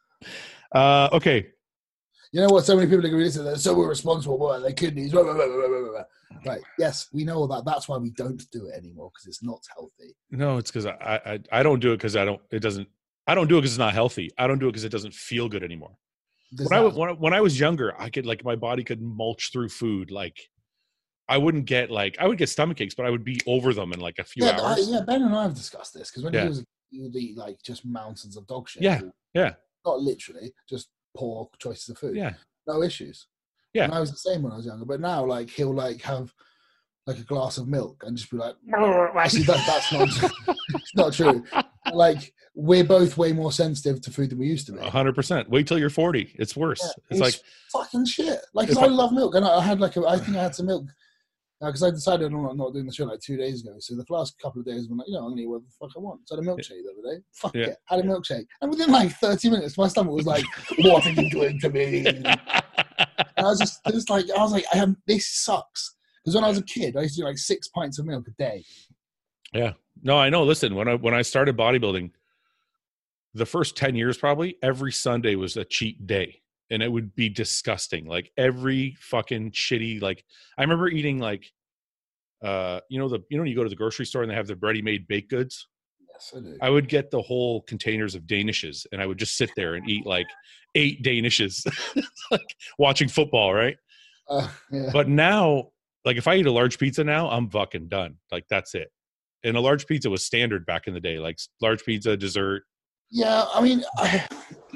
Uh, okay. You know what? So many people are going to be listening. They're so irresponsible. What their kidneys? Blah, blah, blah, blah, blah, blah. Right? Yes, we know all that. That's why we don't do it anymore because it's not healthy. No, it's because I, I I don't do it because I don't. It doesn't. I don't do it because it's not healthy. I don't do it because it doesn't feel good anymore. When I, when I when I was younger, I could like my body could mulch through food. Like I wouldn't get like I would get stomach aches, but I would be over them in like a few yeah, hours. I, yeah, Ben and I have discussed this because when yeah. he was, he would eat like just mountains of dog shit. Yeah, yeah. Not literally, just poor choices of food. Yeah, no issues. Yeah, and I was the same when I was younger, but now like he'll like have like a glass of milk and just be like, actually that, that's not it's not true. Like we're both way more sensitive to food than we used to be. A hundred percent. Wait till you're forty. It's worse. Yeah, it's, it's like fucking shit. Like, cause I, I love milk, and I, I had like a, I think I had some milk because uh, I decided I'm not, not doing the show like two days ago. So the last couple of days, I'm like, you know, I'm gonna eat whatever the fuck I want. So I had a milkshake the other day. Fuck yeah. it, had a milkshake, and within like thirty minutes, my stomach was like, "What are you doing to me?" And I was just, just like, I was like, I have this sucks. Because when I was a kid, I used to do like six pints of milk a day. Yeah. No, I know. Listen, when I when I started bodybuilding, the first ten years probably, every Sunday was a cheat day. And it would be disgusting. Like every fucking shitty, like I remember eating like uh you know the you know when you go to the grocery store and they have the ready-made baked goods? Yes, I do. I would get the whole containers of Danishes and I would just sit there and eat like eight Danishes, like watching football, right? Uh, yeah. But now, like if I eat a large pizza now, I'm fucking done. Like that's it. And a large pizza was standard back in the day, like large pizza, dessert. Yeah, I mean, I,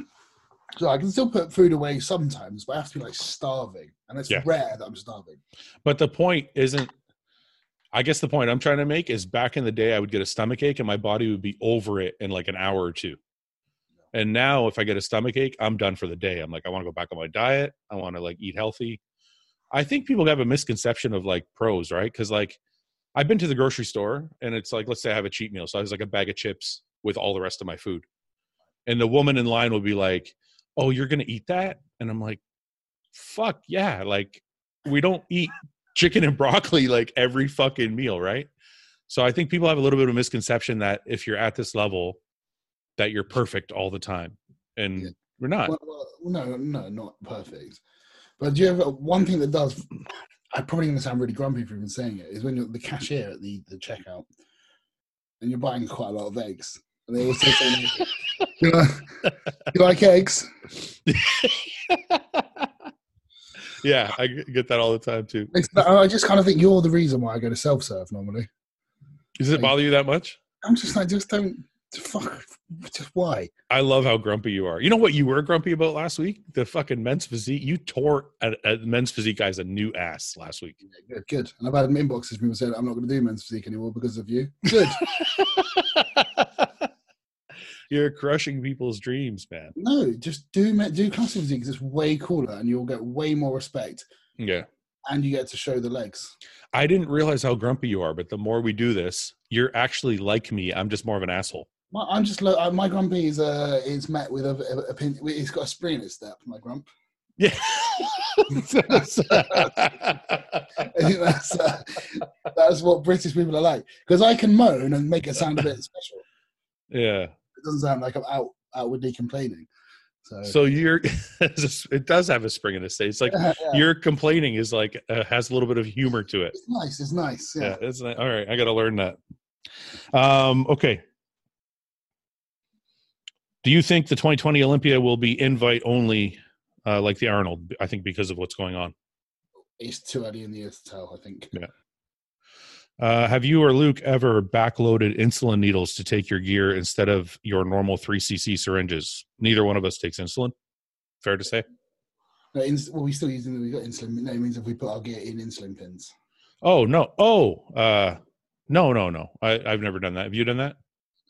so I can still put food away sometimes, but I have to be like starving, and it's yeah. rare that I'm starving. But the point isn't. I guess the point I'm trying to make is back in the day, I would get a stomach ache and my body would be over it in like an hour or two. And now if I get a stomach ache, I'm done for the day. I'm like, I want to go back on my diet. I want to like eat healthy. I think people have a misconception of like pros, right? Because like I've been to the grocery store and it's like, let's say I have a cheat meal. So I was like a bag of chips with all the rest of my food. And the woman in line will be like, oh, you're going to eat that? And I'm like, fuck yeah. Like we don't eat chicken and broccoli like every fucking meal, right? So I think people have a little bit of a misconception that if you're at this level, that you're perfect all the time. And yeah. we're not. Well, well, no, no, not perfect. But do you have one thing that does, I'm probably going to sound really grumpy for even saying it, is when you're the cashier at the, the checkout and you're buying quite a lot of eggs. And they always say something, you, know, you like eggs? Yeah, I get that all the time too. I just kind of think you're the reason why I go to self-serve normally. Does it like, bother you that much? I'm just like, just don't, fuck, just why? I love how grumpy you are. You know what you were grumpy about last week? The fucking men's physique. You tore a, a men's physique guys a new ass last week. Yeah, good, good. And I've had inboxes people saying I'm not going to do men's physique anymore because of you. Good. You're crushing people's dreams, man. No, just do do classic physique because it's way cooler and you'll get way more respect. Yeah. And you get to show the legs. I didn't realize how grumpy you are, but the more we do this, you're actually like me. I'm just more of an asshole. My, I'm just my grumpy is uh is met with a, a, a it's got a spring in its step. My grump. Yeah. I think that's uh, that's what British people are like because I can moan and make it sound a bit special. Yeah. It doesn't sound like I'm out outwardly complaining. So, So you're, it does have a spring in the state. It's like yeah, yeah. your complaining is like uh, has a little bit of humor to it. It's nice. It's nice. Yeah. Yeah, it's like, all right. I got to learn that. Um, okay. Do you think the twenty twenty Olympia will be invite only, uh, like the Arnold? I think because of what's going on. It's too early in the year to tell, I think. Yeah. Uh, have you or Luke ever backloaded insulin needles to take your gear instead of your normal three C C syringes? Neither one of us takes insulin. Fair to say? No, ins- well, we still using we got insulin. No, it means if we put our gear in insulin pins. Oh no! Oh, uh, no, no, no. I, I've never done that. Have you done that?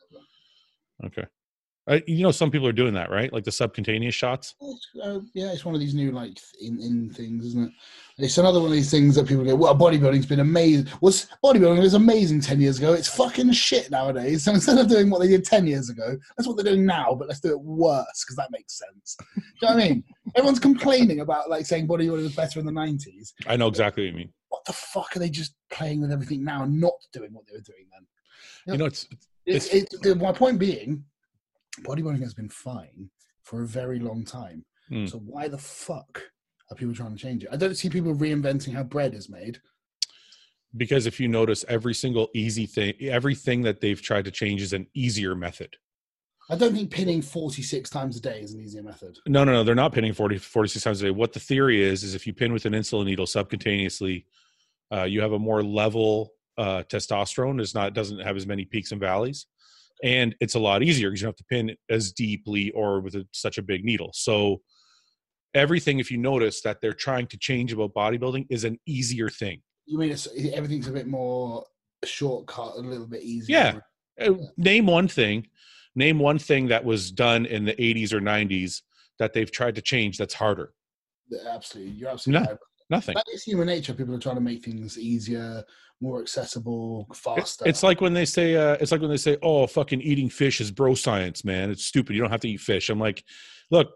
Okay. I, you know, some people are doing that, right? Like the subcutaneous shots. Uh, yeah, it's one of these new like in, in things, isn't it? It's another one of these things that people go, "Well, bodybuilding's been amazing." Was bodybuilding was amazing ten years ago? It's fucking shit nowadays. So instead of doing what they did ten years ago, that's what they're doing now. But let's do it worse because that makes sense. Do you know what I mean? Everyone's complaining about like saying bodybuilding was better in the nineties. I know exactly what you mean. What the fuck are they just playing with everything now and not doing what they were doing then? You know, it's, It's, it's, it's, my point being, bodybuilding has been fine for a very long time. Mm. So why the fuck are people trying to change it? I don't see people reinventing how bread is made. Because if you notice, every single easy thing, everything that they've tried to change is an easier method. I don't think pinning forty-six times a day is an easier method. No, no, no. They're not pinning forty, forty-six times a day. What the theory is, is if you pin with an insulin needle subcutaneously, uh, you have a more level uh, testosterone. It's not, doesn't have as many peaks and valleys. And it's a lot easier because you don't have to pin as deeply or with a, such a big needle. So everything, if you notice that they're trying to change about bodybuilding, is an easier thing. You mean it's, everything's a bit more shortcut, a little bit easier? Yeah. Uh, name one thing. Name one thing that was done in the eighties or nineties that they've tried to change that's harder. Absolutely. You're absolutely no, right. Nothing. That is human nature. People are trying to make things easier, more accessible, faster. It's like when they say, uh, it's like when they say, oh, fucking eating fish is bro science, man. It's stupid. You don't have to eat fish. I'm like, look,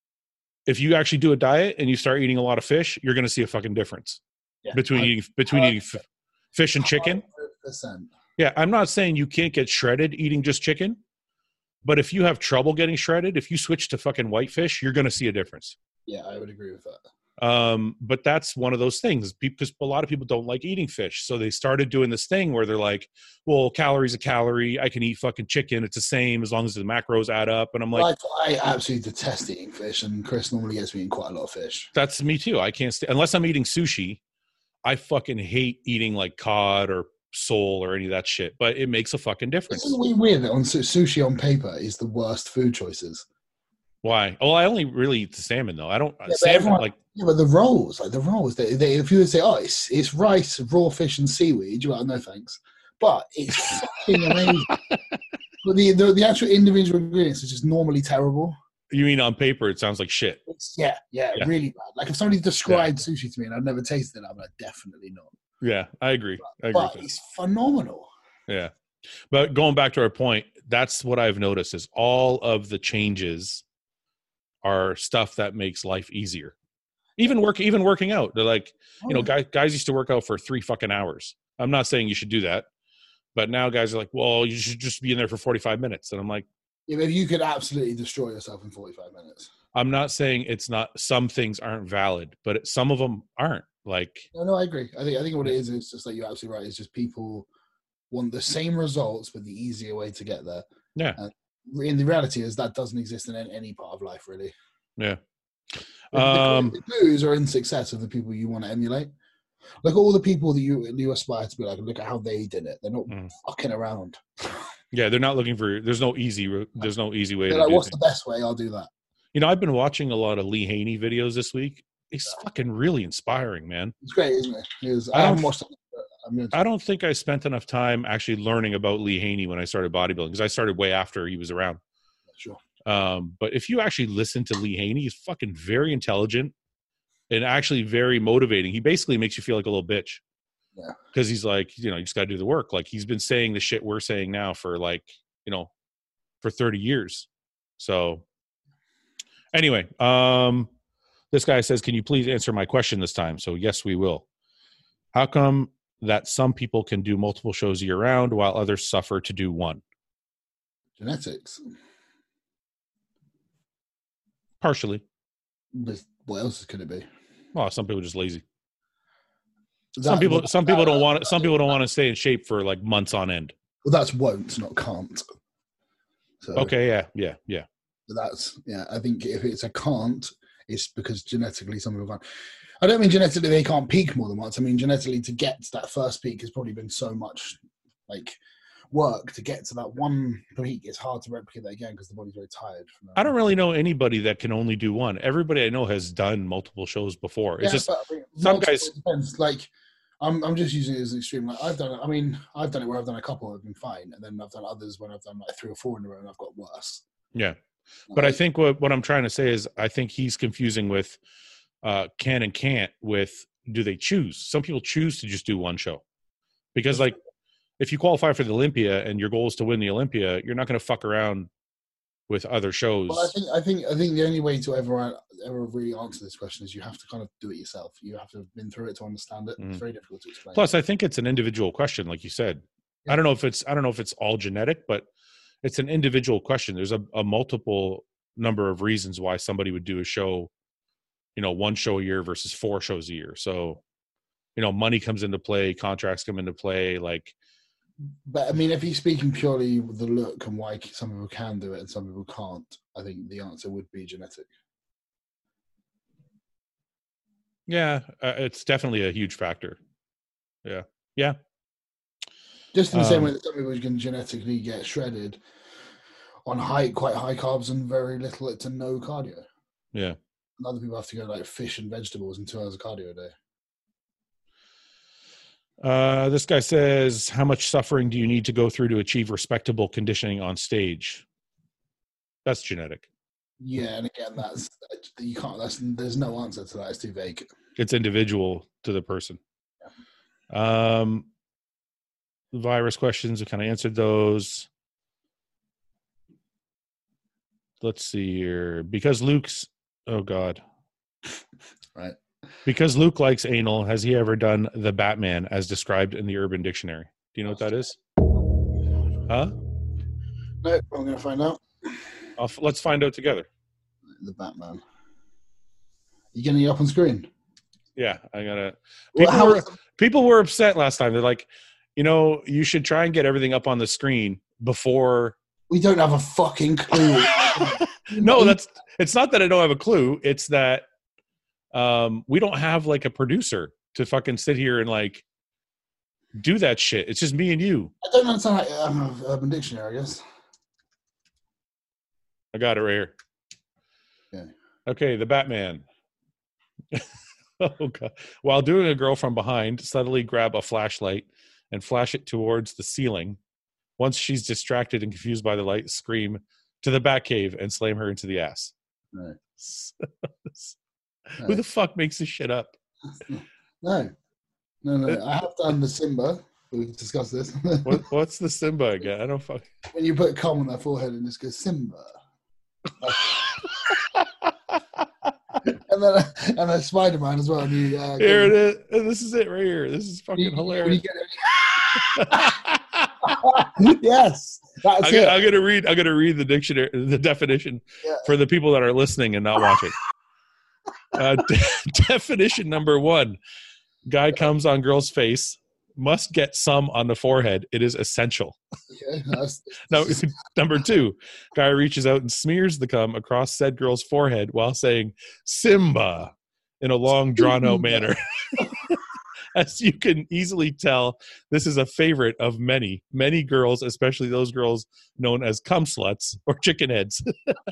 if you actually do a diet and you start eating a lot of fish, you're going to see a fucking difference yeah. between I, eating, between I, eating f- fish and chicken. one hundred percent. Yeah. I'm not saying you can't get shredded eating just chicken, but if you have trouble getting shredded, if you switch to fucking whitefish, you're going to see a difference. Yeah, I would agree with that. Um, but that's one of those things because a lot of people don't like eating fish. So they started doing this thing where they're like, well, calories a calorie. I can eat fucking chicken. It's the same as long as the macros add up. And I'm like, I, I absolutely detest eating fish. And Chris normally gets me eating quite a lot of fish. That's me too. I can't stay unless I'm eating sushi. I fucking hate eating like cod or sole or any of that shit, but it makes a fucking difference. Isn't it weird that on sushi on paper is the worst food choices? Why? Oh, I only really eat the salmon though. I don't yeah, salmon everyone, like. Yeah, but the rolls, like the rolls, they, they, if you would say, "Oh, it's it's rice, raw fish, and seaweed," you're like, "No, thanks." But it's fucking amazing. But the, the the actual individual ingredients is just normally terrible. You mean on paper it sounds like shit? It's, yeah, yeah, yeah, really bad. Like if somebody described yeah. sushi to me and I've never tasted it, I'm like, definitely not. Yeah, I agree. But, I agree but it's phenomenal. Yeah, but going back to our point, that's what I've noticed is all of the changes are stuff that makes life easier. Even work, even working out. They're like, you know, guys, guys used to work out for three fucking hours. I'm not saying you should do that, but now guys are like, well, you should just be in there for forty-five minutes. And I'm like, yeah, but you could absolutely destroy yourself in forty-five minutes. I'm not saying it's not, some things aren't valid, but it, some of them aren't. Like, no, no, I agree. I think, I think what it is, is just like you're absolutely right. It's just people want the same results, but the easier way to get there. Yeah. And in the reality is that doesn't exist in any part of life, really. Yeah. Um, the clues are in success of the people you want to emulate. Like all the people that you you aspire to be like, look at how they did it. They're not mm. fucking around. Yeah, they're not looking for. There's no easy. There's no easy way. They're to like, do what's things. The best way? I'll do that. You know, I've been watching a lot of Lee Haney videos this week. It's yeah. fucking really inspiring, man. It's great, isn't it? it is, I, I haven't watched it. I don't think I spent enough time actually learning about Lee Haney when I started bodybuilding because I started way after he was around. Sure. Um, but if you actually listen to Lee Haney, he's fucking very intelligent and actually very motivating. He basically makes you feel like a little bitch. Yeah. Because he's like, you know, you just got to do the work. Like he's been saying the shit we're saying now for like, you know, for thirty years. So anyway, um, this guy says, can you please answer my question this time? So yes, we will. How come that some people can do multiple shows year round while others suffer to do one? Genetics. Partially. But what else could it be? Well, some people are just lazy. That, some people, well, some people that, don't that, want. Some people don't want to stay in shape for like months on end. Well, that's won't, not can't. So, okay, yeah, yeah, yeah. That's yeah. I think if it's a can't, it's because genetically some people can't. I don't mean genetically they can't peak more than once. I mean genetically to get to that first peak has probably been so much like work to get to that one peak. It's hard to replicate that again because the body's very tired. From that. I don't really know anybody that can only do one. Everybody I know has done multiple shows before. It's yeah, just but, I mean, some guys. It depends. Like I'm, I'm just using it as an extreme. Like I've done it. I mean, I've done it where I've done a couple, I've been fine, and then I've done others when I've done like three or four in a row, and I've got worse. Yeah, but I think what what I'm trying to say is I think he's confusing with uh, can and can't with do they choose? Some people choose to just do one show because like if you qualify for the Olympia and your goal is to win the Olympia, you're not going to fuck around with other shows. Well, I think I think I think the only way to ever ever really answer this question is you have to kind of do it yourself. You have to have been through it to understand it. Mm. It's very difficult to explain. Plus, I think it's an individual question, like you said. Yeah. I don't know if it's I don't know if it's all genetic, but it's an individual question. There's a, a multiple number of reasons why somebody would do a show, you know, one show a year versus four shows a year. So, you know, money comes into play, contracts come into play, like. But I mean, if you're speaking purely with the look and why some people can do it and some people can't, I think the answer would be genetic. Yeah, uh, it's definitely a huge factor. Yeah, yeah. Just in the um, same way that some people can genetically get shredded on high, quite high carbs and very little to no cardio. Yeah. And other people have to go like fish and vegetables and two hours of cardio a day. Uh, this guy says, how much suffering do you need to go through to achieve respectable conditioning on stage? That's genetic. Yeah, and again, that's you can't. That's there's no answer to that. It's too vague. It's individual to the person. Yeah. Um, virus questions. We kind of answered those. Let's see here. Because Luke's. Oh God. Right. Because Luke likes anal, has he ever done the Batman as described in the Urban Dictionary? Do you know what that is? Huh? No, I'm going to find out. I'll, let's find out together. The Batman. You getting it up on screen? Yeah, I gotta. People, well, were, people were upset last time. They're like, you know, you should try and get everything up on the screen before. We don't have a fucking clue. No, that's. It's not that I don't have a clue. It's that um, we don't have like a producer to fucking sit here and like do that shit. It's just me and you. I don't understand. How, um, Urban Dictionary, I guess. I got it right here. Yeah. Okay, the Batman. Oh God! While doing a girl from behind, subtly grab a flashlight and flash it towards the ceiling. Once she's distracted and confused by the light, scream to the Batcave and slam her into the ass. No. Who the fuck makes this shit up? No. No, no. I have done the Simba. We've discussed this. what, what's the Simba again? I don't fuck. When you put cum on their forehead and just go, Simba. and then and then Spider-Man as well. And you, uh, here it is. And this is it right here. This is fucking you, hilarious. Yes, that's I'm, it. I'm gonna read. I'm gonna read the dictionary, the definition yeah. for the people that are listening and not watching. Uh, de- definition number one: guy comes on girl's face. Must get some on the forehead. It is essential. Okay, that's, now, number two, guy reaches out and smears the cum across said girl's forehead while saying Simba in a long, drawn-out manner. As you can easily tell, this is a favorite of many, many girls, especially those girls known as cum sluts or chicken heads.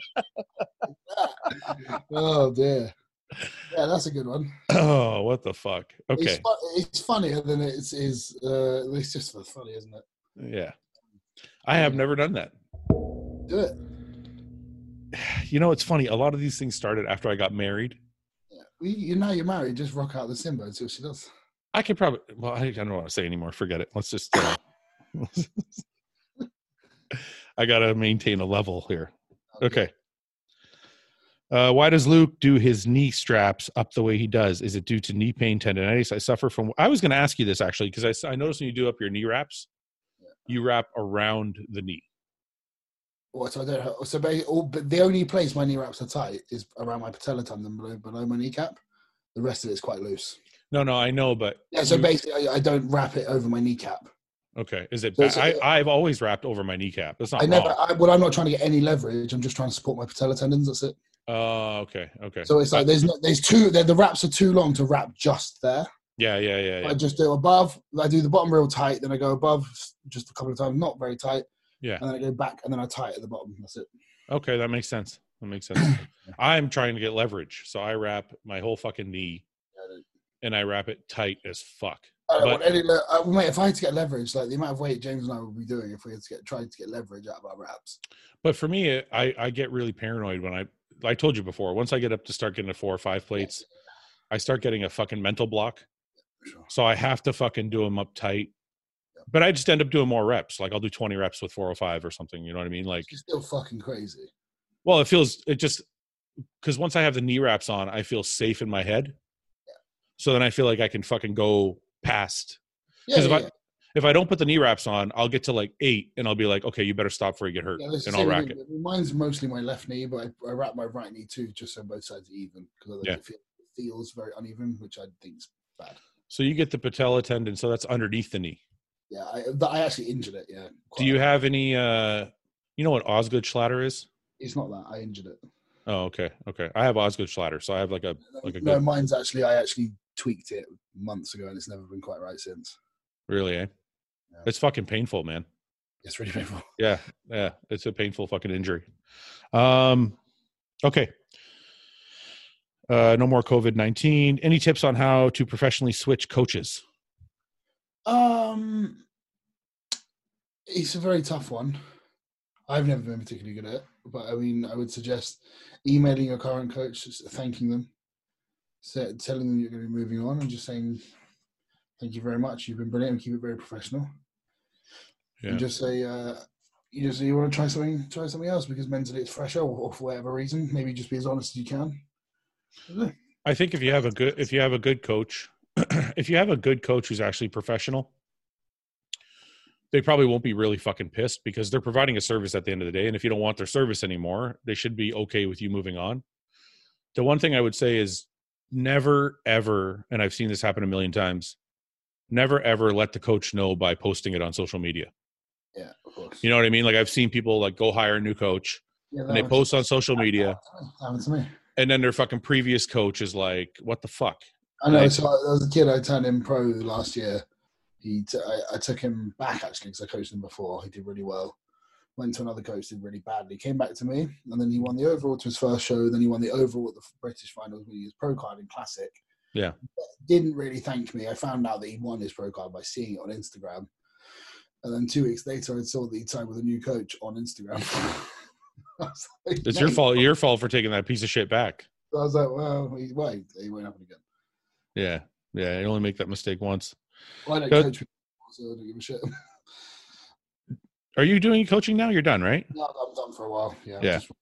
Oh, dear. Yeah, that's a good one. Oh, what the fuck? Okay. It's, fu- it's funnier than it is. Uh, it's just for funny, isn't it? Yeah. I have never done that. Do it. You know, it's funny. A lot of these things started after I got married. Yeah. Well, you know you're married. Just rock out the Simba and see what she does. I could probably... Well, I, I don't want to say anymore. Forget it. Let's just... Uh, I got to maintain a level here. Okay. Uh, why does Luke do his knee straps up the way he does? Is it due to knee pain, tendonitis? I suffer from... I was going to ask you this, actually, because I, I noticed when you do up your knee wraps, you wrap around the knee. What? So I don't. Have, so basically, all, but the only place my knee wraps are tight is around my patella tendon below below my kneecap. The rest of it's quite loose. No, no, I know, but Yeah. So you, basically, I, I don't wrap it over my kneecap. okay. Is it? So Ba- it's- I I've always wrapped over my kneecap. That's not I never. wrong. I, well, I'm not trying to get any leverage. I'm just trying to support my patella tendons. That's it. Oh, okay, okay. So it's like I- there's no, there's two. The wraps are too long to wrap just there. yeah, yeah, yeah, yeah. I just do above. I do the bottom real tight. Then I go above just a couple of times, not very tight. Yeah. And then I go back, and then I tie it at the bottom. That's it. Okay, that makes sense. That makes sense. I'm trying to get leverage, so I wrap my whole fucking knee, and I wrap it tight as fuck. I don't But- want any. Le- uh, mate, if I had to get leverage, like the amount of weight James and I would be doing if we had to get tried to get leverage out of our wraps. But for me, I I get really paranoid when I I told you before. Once I get up to start getting to four or five plates, I start getting a fucking mental block. Sure. So I have to fucking do them up tight. But I just end up doing more reps. Like I'll do twenty reps with four oh five or something. You know what I mean? Like, It's still fucking crazy. well, it feels, it just, because once I have the knee wraps on, I feel safe in my head. So then I feel like I can fucking go past. Yeah, Because yeah, if I if I don't put the knee wraps on, I'll get to like eight and I'll be like, okay, you better stop before you get hurt. yeah, that's the And I'll same rack thing. it. Mine's mostly my left knee, but I, I wrap my right knee too, just so both sides are even. Because Yeah. it feel- it feels very uneven, which I think is bad. So you get the patella tendon. So that's underneath the knee. Yeah, I, that- I actually injured it. Yeah. Do quite you a lot. have any, uh, you know what Osgood Schlatter is? It's not that I injured it. Oh, okay. Okay. I have Osgood Schlatter. So I have like a, like a no, good, mine's actually I actually tweaked it months ago, and it's never been quite right since. really, eh? Yeah. It's fucking painful, man. It's really painful. Yeah. Yeah. It's a painful fucking injury. Um, okay. Uh, no more COVID nineteen. Any tips on how to professionally switch coaches? Um, it's a very tough one. I've never been particularly good at it, but I mean, I would suggest emailing your current coach, just thanking them, so, telling them you're going to be moving on, and just saying, "Thank you very much. You've been brilliant. And keep it very professional." Yeah. And just say, uh, "You just you want to try something, try something else because mentally it's fresher, or, or for whatever reason. Maybe just be as honest as you can." I think if you have a good if you have a good coach, if you have a good coach who's actually professional, they probably won't be really fucking pissed because they're providing a service at the end of the day. And if you don't want their service anymore, they should be okay with you moving on. The one thing I would say is never ever, and I've seen this happen a million times, never ever let the coach know by posting it on social media. Yeah, of course. You know what I mean? Like I've seen people like go hire a new coach Yeah, that and they was- post on social media happened to me. and then their fucking previous coach is like, what the fuck? I know. Right. So there was a kid I turned in pro last year. He, t- I, I took him back actually because I coached him before. He did really well. Went to another coach, did really badly. Came back to me, and then he won the overall to his first show. Then he won the overall at the British finals with his pro card in Classic. Yeah. Didn't really thank me. I found out that he won his pro card by seeing it on Instagram. And then two weeks later, I saw that he signed with a new coach on Instagram. I was like, It's your "Mate." fault. Your fault for taking that piece of shit back. I was like, well, he, wait, he won't happen again. Yeah. Yeah. You only make that mistake once. Well, I don't Good. coach, so I don't give a shit. Are you doing coaching now? You're done, right? No, I'm done for a while. Yeah. Yeah. Just,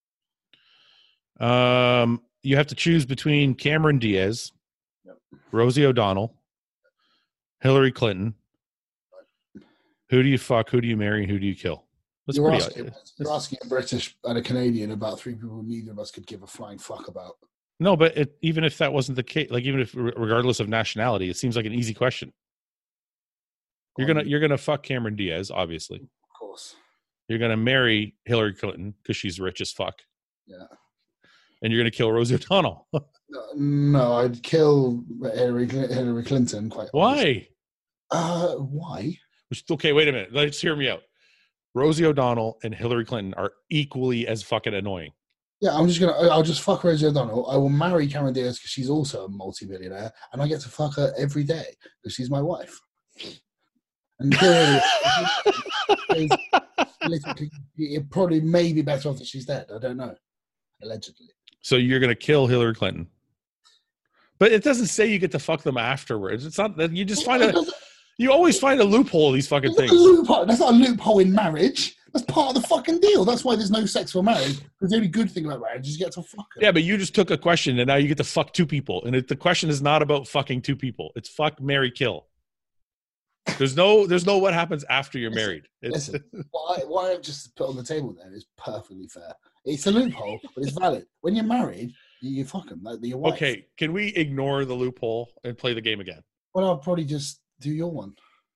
Um, you have to choose between Cameron Diaz, Yep. Rosie O'Donnell, Hillary Clinton. Who do you fuck? Who do you marry? And who do you kill? That's you're, pretty. asking, you're asking a British and a Canadian about three people neither of us could give a flying fuck about. No, but it, even if that wasn't the case, like even if regardless of nationality, it seems like an easy question. You're gonna Um, you're gonna fuck Cameron Diaz, obviously. Of course. You're gonna marry Hillary Clinton because she's rich as fuck, Yeah. and you're gonna kill Rosie O'Donnell. No, no, I'd kill Hillary, Hillary Clinton quite obviously. Why? Uh, why? Which- Okay, wait a minute. Let's hear me out. Rosie O'Donnell and Hillary Clinton are equally as fucking annoying. Yeah, I'm just gonna. I'll just fuck Rosie O'Donnell. I will marry Cameron Diaz because she's also a multi-billionaire, and I get to fuck her every day because she's my wife. And clearly, is politically, it probably may be better off that she's dead. I don't know. Allegedly. So you're gonna kill Hillary Clinton, but it doesn't say you get to fuck them afterwards. It's not that you just find a. You always find a loophole in these fucking That's not, a things. loophole. That's not a loophole in marriage. That's part of the fucking deal. That's why there's no sex for marriage. Because the only good thing about marriage is you get to fuck her. Yeah, but you just took a question and now you get to fuck two people, and it, the question is not about fucking two people. It's fuck, marry, kill. There's no, there's no what happens after you're Listen, married. It's, Listen, what, I, what I've just put on the table there is perfectly fair. It's a loophole, but it's valid. When you're married, you, you fuck them, like your wife. okay, can we ignore the loophole and play the game again? Well, I'll probably just do your one.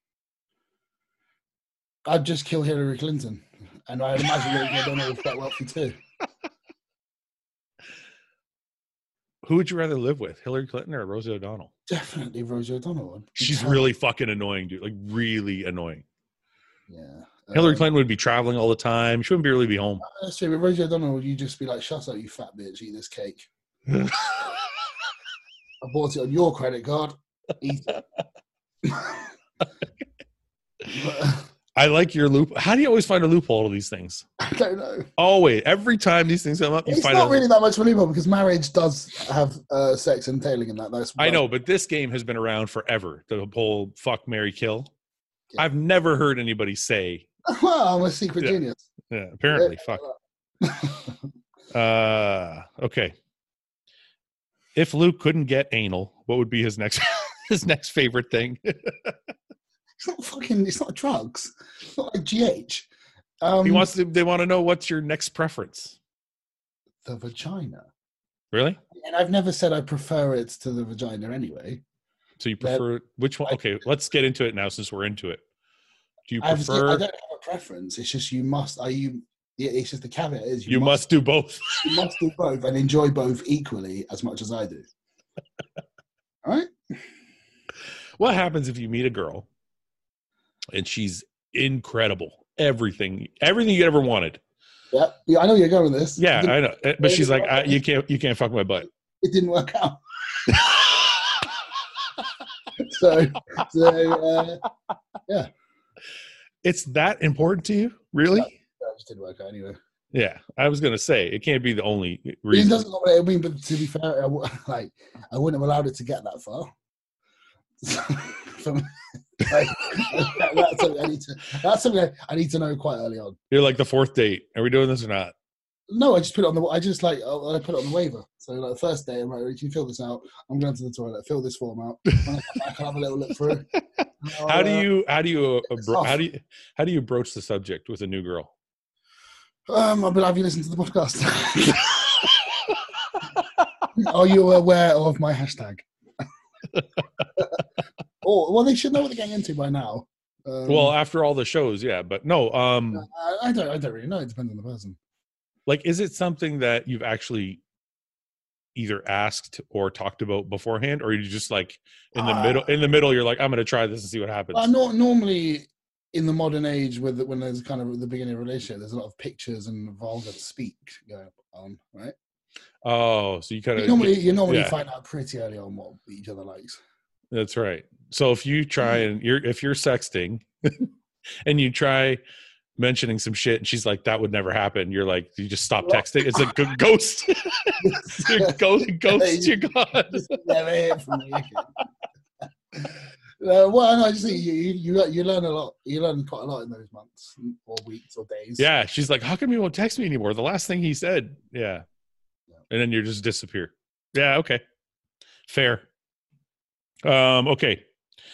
I'd just kill Hillary Clinton, and I'd imagine that Donald was quite wealthy too. Who would you rather live with, Hillary Clinton or Rosie O'Donnell? Definitely Rosie O'Donnell. She's really fucking annoying, dude. Like really annoying. Yeah. Hillary um, Clinton would be traveling all the time. She wouldn't barely be home. That's true. With Rosie O'Donnell, you just be like, "Shut up, you fat bitch! Eat this cake. I bought it on your credit card. Eat it." I like your loop. How do you always find a loophole to these things? I don't know. Always. Every time these things come up, you It's find not a really that much of a loophole because marriage does have uh, sex entailing in that. That's I know, but this game has been around forever. The whole fuck, marry, kill. Yeah. I've never heard anybody say. Well, I'm a secret Yeah. genius. Yeah, apparently, fuck. Uh, okay. If Luke couldn't get anal, what would be his next his next favorite thing? It's not fucking. It's not drugs. It's not like G H. Um, He wants to. They want to know what's your next preference. the vagina, Really? and I've never said I prefer it to the vagina anyway. So you prefer which one? Okay, let's get into it now since we're into it. Do you I've, prefer? I don't have a preference. It's just you must. Are you? Yeah, it's just the caveat is You must do both. you must do both and enjoy both equally as much as I do. All right. What happens if you meet a girl and she's incredible? Everything, everything you ever wanted. Yeah, yeah. I know you're going with this. Yeah, It I didn't, know. But she's like, I, you can't, you can't fuck my butt. it didn't work out. So, so uh, yeah, It's that important to you, really? that just didn't work out anyway. Yeah, I was gonna say it can't be the only It reason. doesn't know what I mean, but to be fair, I, w- like I wouldn't have allowed it to get that far. From, like, that's something I need to. That's something I need to know quite early on. You're like the fourth date. Are we doing this or not? No, I just put it on the. I just like I put it on the waiver. So like the first day, I'm like, you can fill this out. I'm going to the toilet. Fill this form out. When I come back, I'll have a little look through. How do Uh, you how do you uh, it's bro- tough. how do you how do you broach the subject with a new girl? Um, but have you listened to the podcast? Are you aware of my hashtag? Oh, well, they should know what they're getting into by now. Um, Well, after all the shows, yeah, but no. Um, I, I don't. I don't really know. It depends on the person. like, is it something that you've actually either asked or talked about beforehand, or you just like in the Uh, middle? In the middle, you're like, I'm going to try this and see what happens. Well, not normally in the modern age, with when there's kind of the beginning of a relationship, there's a lot of pictures and vulgar speak going on, right? Oh, so you kind You of normally you normally yeah. find out pretty early on what each other likes. That's right. So if you try and you're if you're sexting and you try mentioning some shit and she's like, that would never happen, you're like, you just stop texting. It's a g- ghost. You're ghost, ghost, you're gone. Just never hear from me again. Uh, well, no, I just think you, you you you learn a lot. You learn quite a lot in those months or weeks or days. Yeah, she's like, how come you won't text me anymore? The last thing he said. Yeah. And then you just disappear. Yeah, okay. Fair. Um, okay.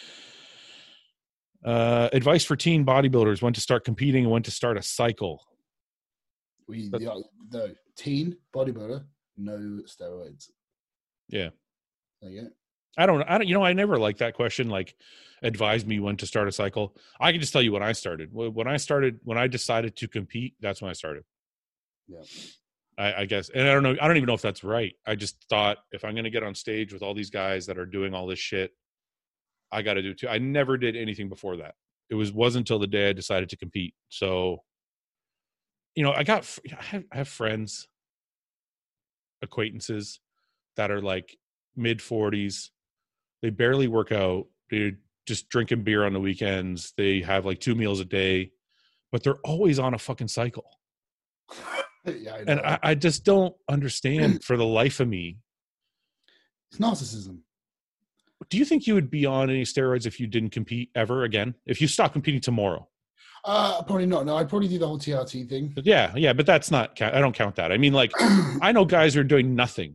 Uh, advice for teen bodybuilders: when to start competing and when to start a cycle. We But- the, no teen bodybuilder, no steroids. Yeah. There you go. I don't I don't you know, I never liked that question, like advise me when to start a cycle. I can just tell you when I started. When I started, when I decided to compete, that's when I started. Yeah. I, I guess. And I don't know, I don't even know if that's right. I just thought if I'm gonna get on stage with all these guys that are doing all this shit, I gotta do it too. I never did anything before that. It was wasn't until the day I decided to compete. So, you know, I got I have, I have friends, acquaintances that are like mid forties. They barely work out. They're just drinking beer on the weekends. They have like two meals a day, but they're always on a fucking cycle. Yeah, I know. And I, I just don't understand for the life of me. It's narcissism. Do you think you would be on any steroids if you didn't compete ever again? If you stopped competing tomorrow? Uh, probably not. No, I'd probably do the whole T R T thing. But yeah, yeah, but that's not, I don't count that. I mean, like, I know guys who are doing nothing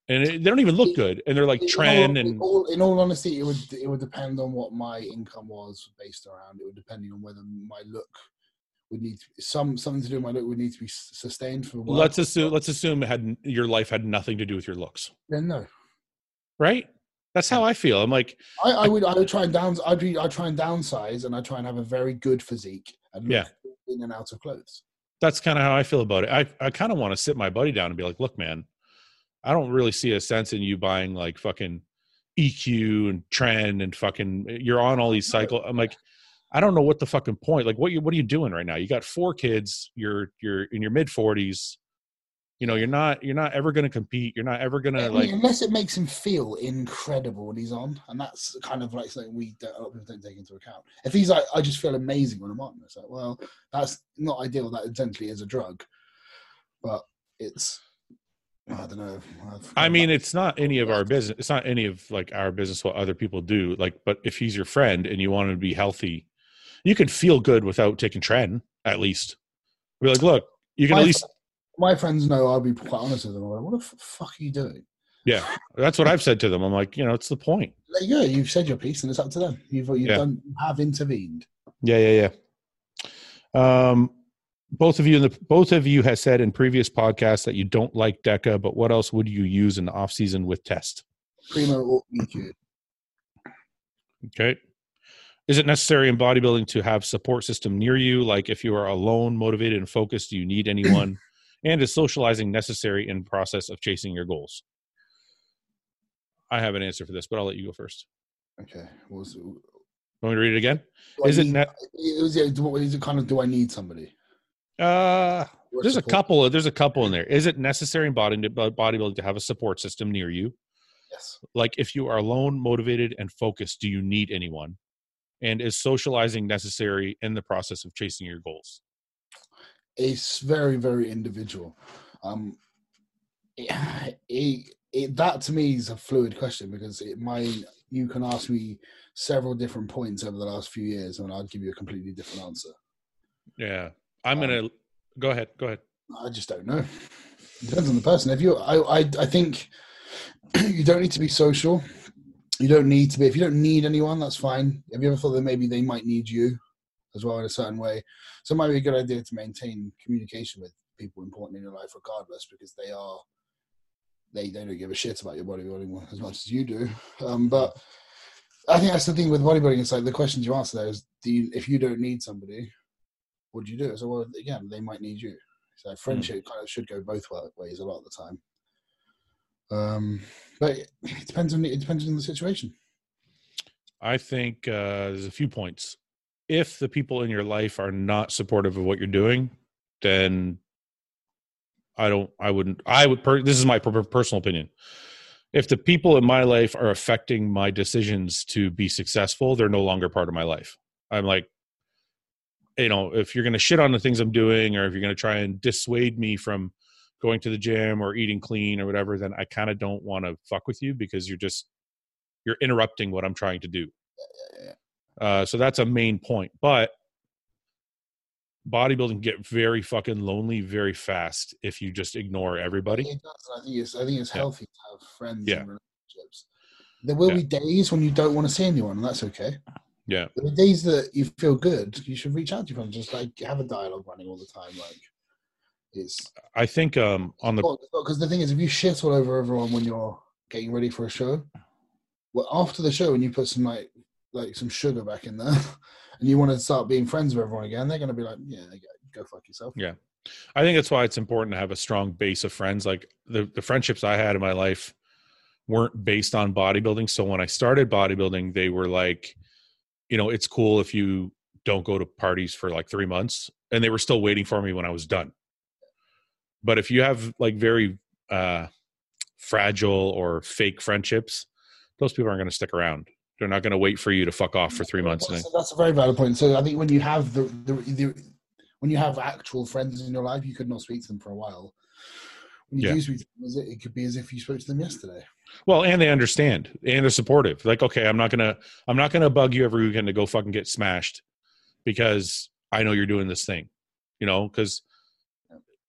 and it, they don't even look good, and they're like In trend all, and in all, in all honesty, it would it would depend on what my income was based around. It would depend on whether my look would need to, some something to do with my look would need to be sustained for work. let's assume let's assume it had your life had nothing to do with your looks. Then no, right? That's how I feel. I'm like, I, I would I would try and down I'd be I try and downsize, and I try and have a very good physique and look yeah, in and out of clothes. That's kind of how I feel about it. I I kind of want to sit my buddy down and be like, look, man, I don't really see a sense in you buying like fucking E Q and trend and fucking you're on all these cycles. I'm like, I don't know what the fucking point. Like, what you what are you doing right now? You got four kids. You're you're in your mid forties. You know, you're not you're not ever going to compete. You're not ever going to like unless it makes him feel incredible when he's on, and that's kind of like something we don't, a lot of people don't take into account. If he's like, I just feel amazing when I'm on, it's like, well, that's not ideal. That essentially is a drug, but it's I don't know. I mean, it's not any of our business. It's not any of like our business what other people do. Like, but if he's your friend and you want him to be healthy, you can feel good without taking trend. At least be like, look, you can my, at least. My friends know. I'll be quite honest with them. I'm like, what the f- fuck are you doing? Yeah, that's what I've said to them. I'm like, you know, it's the point. There you go. You've said your piece, and it's up to them. You've you've yeah. done. You have intervened. Yeah, yeah, yeah. Um, both of you, in the both of you, has said in previous podcasts that you don't like DECA, but what else would you use in the off season with Test? Primo or E Q. Okay. Is it necessary in bodybuilding to have support system near you? Like if you are alone, motivated, and focused, do you need anyone? And is socializing necessary in the process of chasing your goals? I have an answer for this, but I'll let you go first. Okay. What was it? Want me to read it again? Do is I it need, net? Is it, is it kind of, do I need somebody? Uh, Or there's support? a couple. There's a couple in there. Is it necessary in body, bodybuilding to have a support system near you? Yes. Like if you are alone, motivated, and focused, do you need anyone? And is socializing necessary in the process of chasing your goals? It's very, very individual. Um, it, it, it, that to me is a fluid question because it might, you can ask me several different points over the last few years and I'd give you a completely different answer. Yeah. I'm um, going to go ahead. Go ahead. I just don't know. It depends on the person. If you, I, I, I think you don't need to be social. You don't need to be. If you don't need anyone, that's fine. Have you ever thought that maybe they might need you as well in a certain way? So it might be a good idea to maintain communication with people important in your life regardless because they are, they, they don't give a shit about your bodybuilding as much as you do. Um, but I think that's the thing with bodybuilding. It's like the questions you answer there is, do you, if you don't need somebody, what do you do? So, well, again, they might need you. So friendship mm. kind of should go both ways a lot of the time. Um, but it depends on it depends on the situation. I think uh, there's a few points. If the people in your life are not supportive of what you're doing, then I don't. I wouldn't. I would. Per, this is my personal opinion. If the people in my life are affecting my decisions to be successful, they're no longer part of my life. I'm like, you know, if you're going to shit on the things I'm doing, or if you're going to try and dissuade me from going to the gym or eating clean or whatever, then I kind of don't want to fuck with you because you're just, you're interrupting what I'm trying to do. Uh, so that's a main point. But bodybuilding can get very fucking lonely very fast if you just ignore everybody. It does. I think it's, I think it's Yeah. healthy to have friends Yeah. and relationships. There will Yeah. be days when you don't want to see anyone, and that's okay. Yeah. But the days that you feel good, you should reach out to them. Just like have a dialogue running all the time. Like it's. I think um, on the because the thing is, if you shit all over everyone when you're getting ready for a show, well, after the show, when you put some like like some sugar back in there, and you want to start being friends with everyone again, they're going to be like, yeah, go fuck yourself. Yeah. I think that's why it's important to have a strong base of friends. Like the, the friendships I had in my life weren't based on bodybuilding. So when I started bodybuilding, they were like, you know, it's cool if you don't go to parties for like three months. And they were still waiting for me when I was done. But if you have like very uh, fragile or fake friendships, those people aren't going to stick around. They're not going to wait for you to fuck off for three months. That's, that's a very valid point. So I think when you have the, the, the when you have actual friends in your life, you could not speak to them for a while. When you yeah. do speak to them, it could be as if you spoke to them yesterday. Well, and they understand and they're supportive. Like, okay, I'm not gonna, I'm not gonna bug you every weekend to go fucking get smashed because I know you're doing this thing, you know, because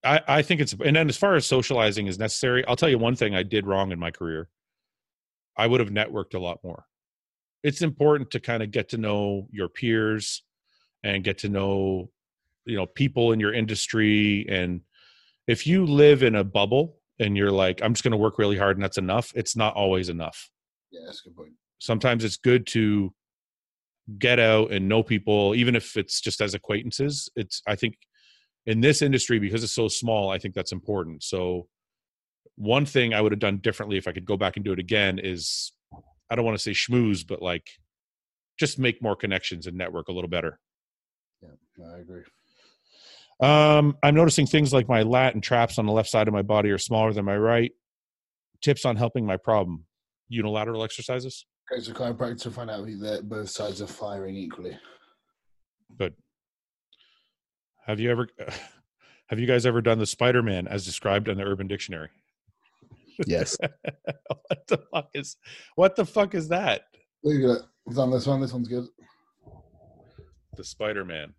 I, I think it's, and then as far as socializing is necessary, I'll tell you one thing I did wrong in my career. I would have networked a lot more. It's important to kind of get to know your peers and get to know, you know, people in your industry. And if you live in a bubble and you're like, I'm just going to work really hard and that's enough, it's not always enough. Yeah, that's a good point. Sometimes it's good to get out and know people, even if it's just as acquaintances. It's, I think in this industry, because it's so small, I think that's important. So one thing I would have done differently if I could go back and do it again is, I don't want to say schmooze, but like just make more connections and network a little better. Yeah, I agree. Um, I'm noticing things like my lat and traps on the left side of my body are smaller than my right. Tips on helping my problem. Unilateral exercises? Go to chiropractor to find out that both sides are firing equally. Good. Have you ever, have you guys ever done the Spider-Man as described in the Urban Dictionary? Yes. What the fuck is, what the fuck is that? Look at it. I've done this one. This one's good. The Spider-Man.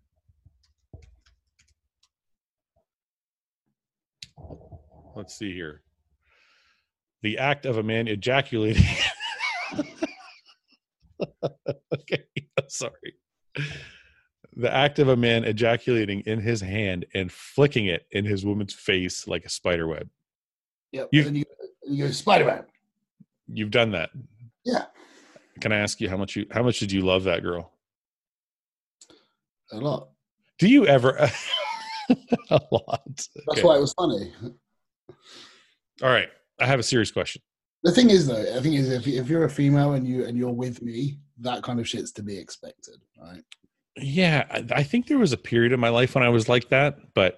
Let's see here. The act of a man ejaculating. Okay, sorry. The act of a man ejaculating in his hand and flicking it in his woman's face like a spider web. Yep. You've, and then you, you go Spider-Man. You've done that. Yeah. Can I ask you how much you how much did you love that girl? A lot. Do you ever a lot? That's okay. why it was funny. All right. I have a serious question. The thing is, though, I think is if if you're a female and you and you're with me, that kind of shit's to be expected, right? Yeah, I, I think there was a period in my life when I was like that, but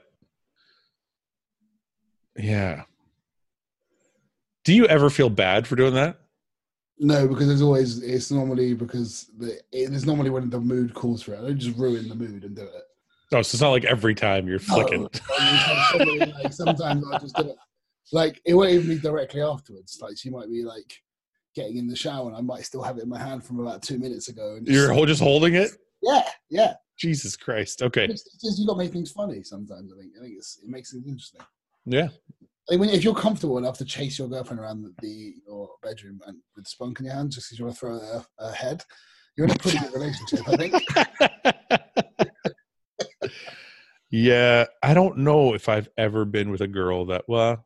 yeah. Do you ever feel bad for doing that? No, because there's always it's normally because the it is normally when the mood calls for it. I don't just ruin the mood and do it. Oh, so it's not like every time you're flicking. No, like, sometimes I just do it. Like it won't even be directly afterwards. Like she might be like getting in the shower, and I might still have it in my hand from about two minutes ago. And You're just, just holding it? Yeah, yeah. Jesus Christ. Okay. It's just, you got to make things funny sometimes. I think. I think it's, it makes things interesting. Yeah. I mean, if you're comfortable enough to chase your girlfriend around the, the your bedroom and with spunk in your hand just because you want to throw her a head, you're in a pretty good relationship, I think. Yeah, I don't know if I've ever been with a girl that, well,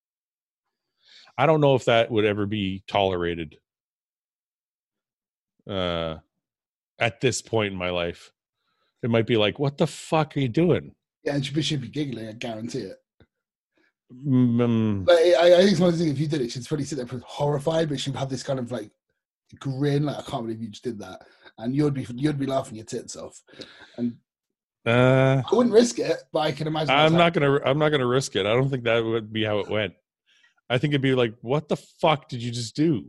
I don't know if that would ever be tolerated uh, at this point in my life. It might be like, what the fuck are you doing? Yeah, and she'd be giggling, I guarantee it. Mm, but I, I think it's one of the things, if you did it, she'd probably sit there horrified, but she'd have this kind of like grin, like, I can't believe you just did that. And you'd be you'd be laughing your tits off. And uh, I wouldn't risk it, but I can imagine. I'm not gonna I'm not gonna risk it. I don't think that would be how it went. I think it'd be like, what the fuck did you just do?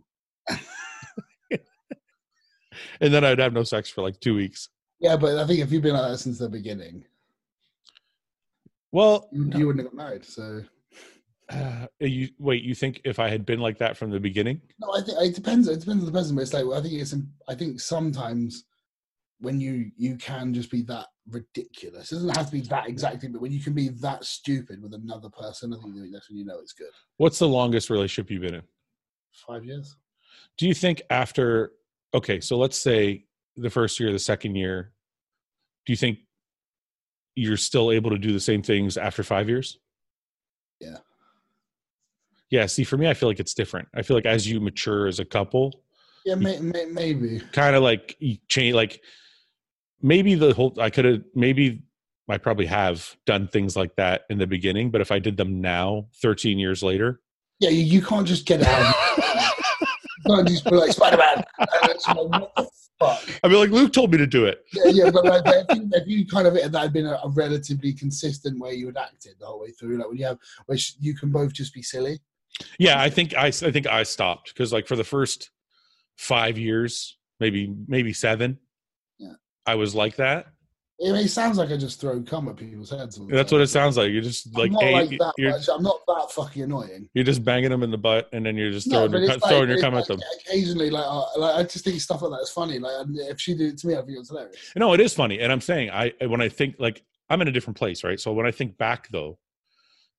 And then I'd have no sex for like two weeks. Yeah, but I think if you've been like that since the beginning, well, you, you wouldn't have got married. So, uh, you wait. You think if I had been like that from the beginning? No, I think it depends. It depends on the person. But it's like, well, I think it's. I think sometimes when you you can just be that ridiculous. It doesn't have to be that exactly, but when you can be that stupid with another person, I think that's when you know it's good. What's the longest relationship you've been in? Five years. Do you think after? Okay, so let's say the first year, the second year. Do you think you're still able to do the same things after five years? Yeah. Yeah. See, for me, I feel like it's different. I feel like as you mature as a couple. Yeah, may, may, maybe. Kind of like you change, like maybe the whole. I could have maybe. I probably have done things like that in the beginning, but if I did them now, thirteen years later. Yeah, you, you can't just get out. You can't just be like Spider-Man. Like, what the fuck? I mean, like Luke told me to do it. Yeah, yeah, but like, if, you, if you kind of that had been a, a relatively consistent way you had acted the whole way through, like when you have, which you can both just be silly. Yeah, I think I, I think I stopped because like for the first five years, maybe maybe seven, yeah, I was like that. I mean, it sounds like I just throw cum at people's heads. That's what it sounds like. You're just like, I'm not eight, like that. You're, I'm not that fucking annoying. You're just banging them in the butt, and then you're just No, throwing your, like, throwing your cum like, at them. Occasionally, like, uh, like I just think stuff like that is funny. Like, if she did it to me, I think it's hilarious. No, it is funny, and I'm saying I when I think like I'm in a different place, right? So when I think back though,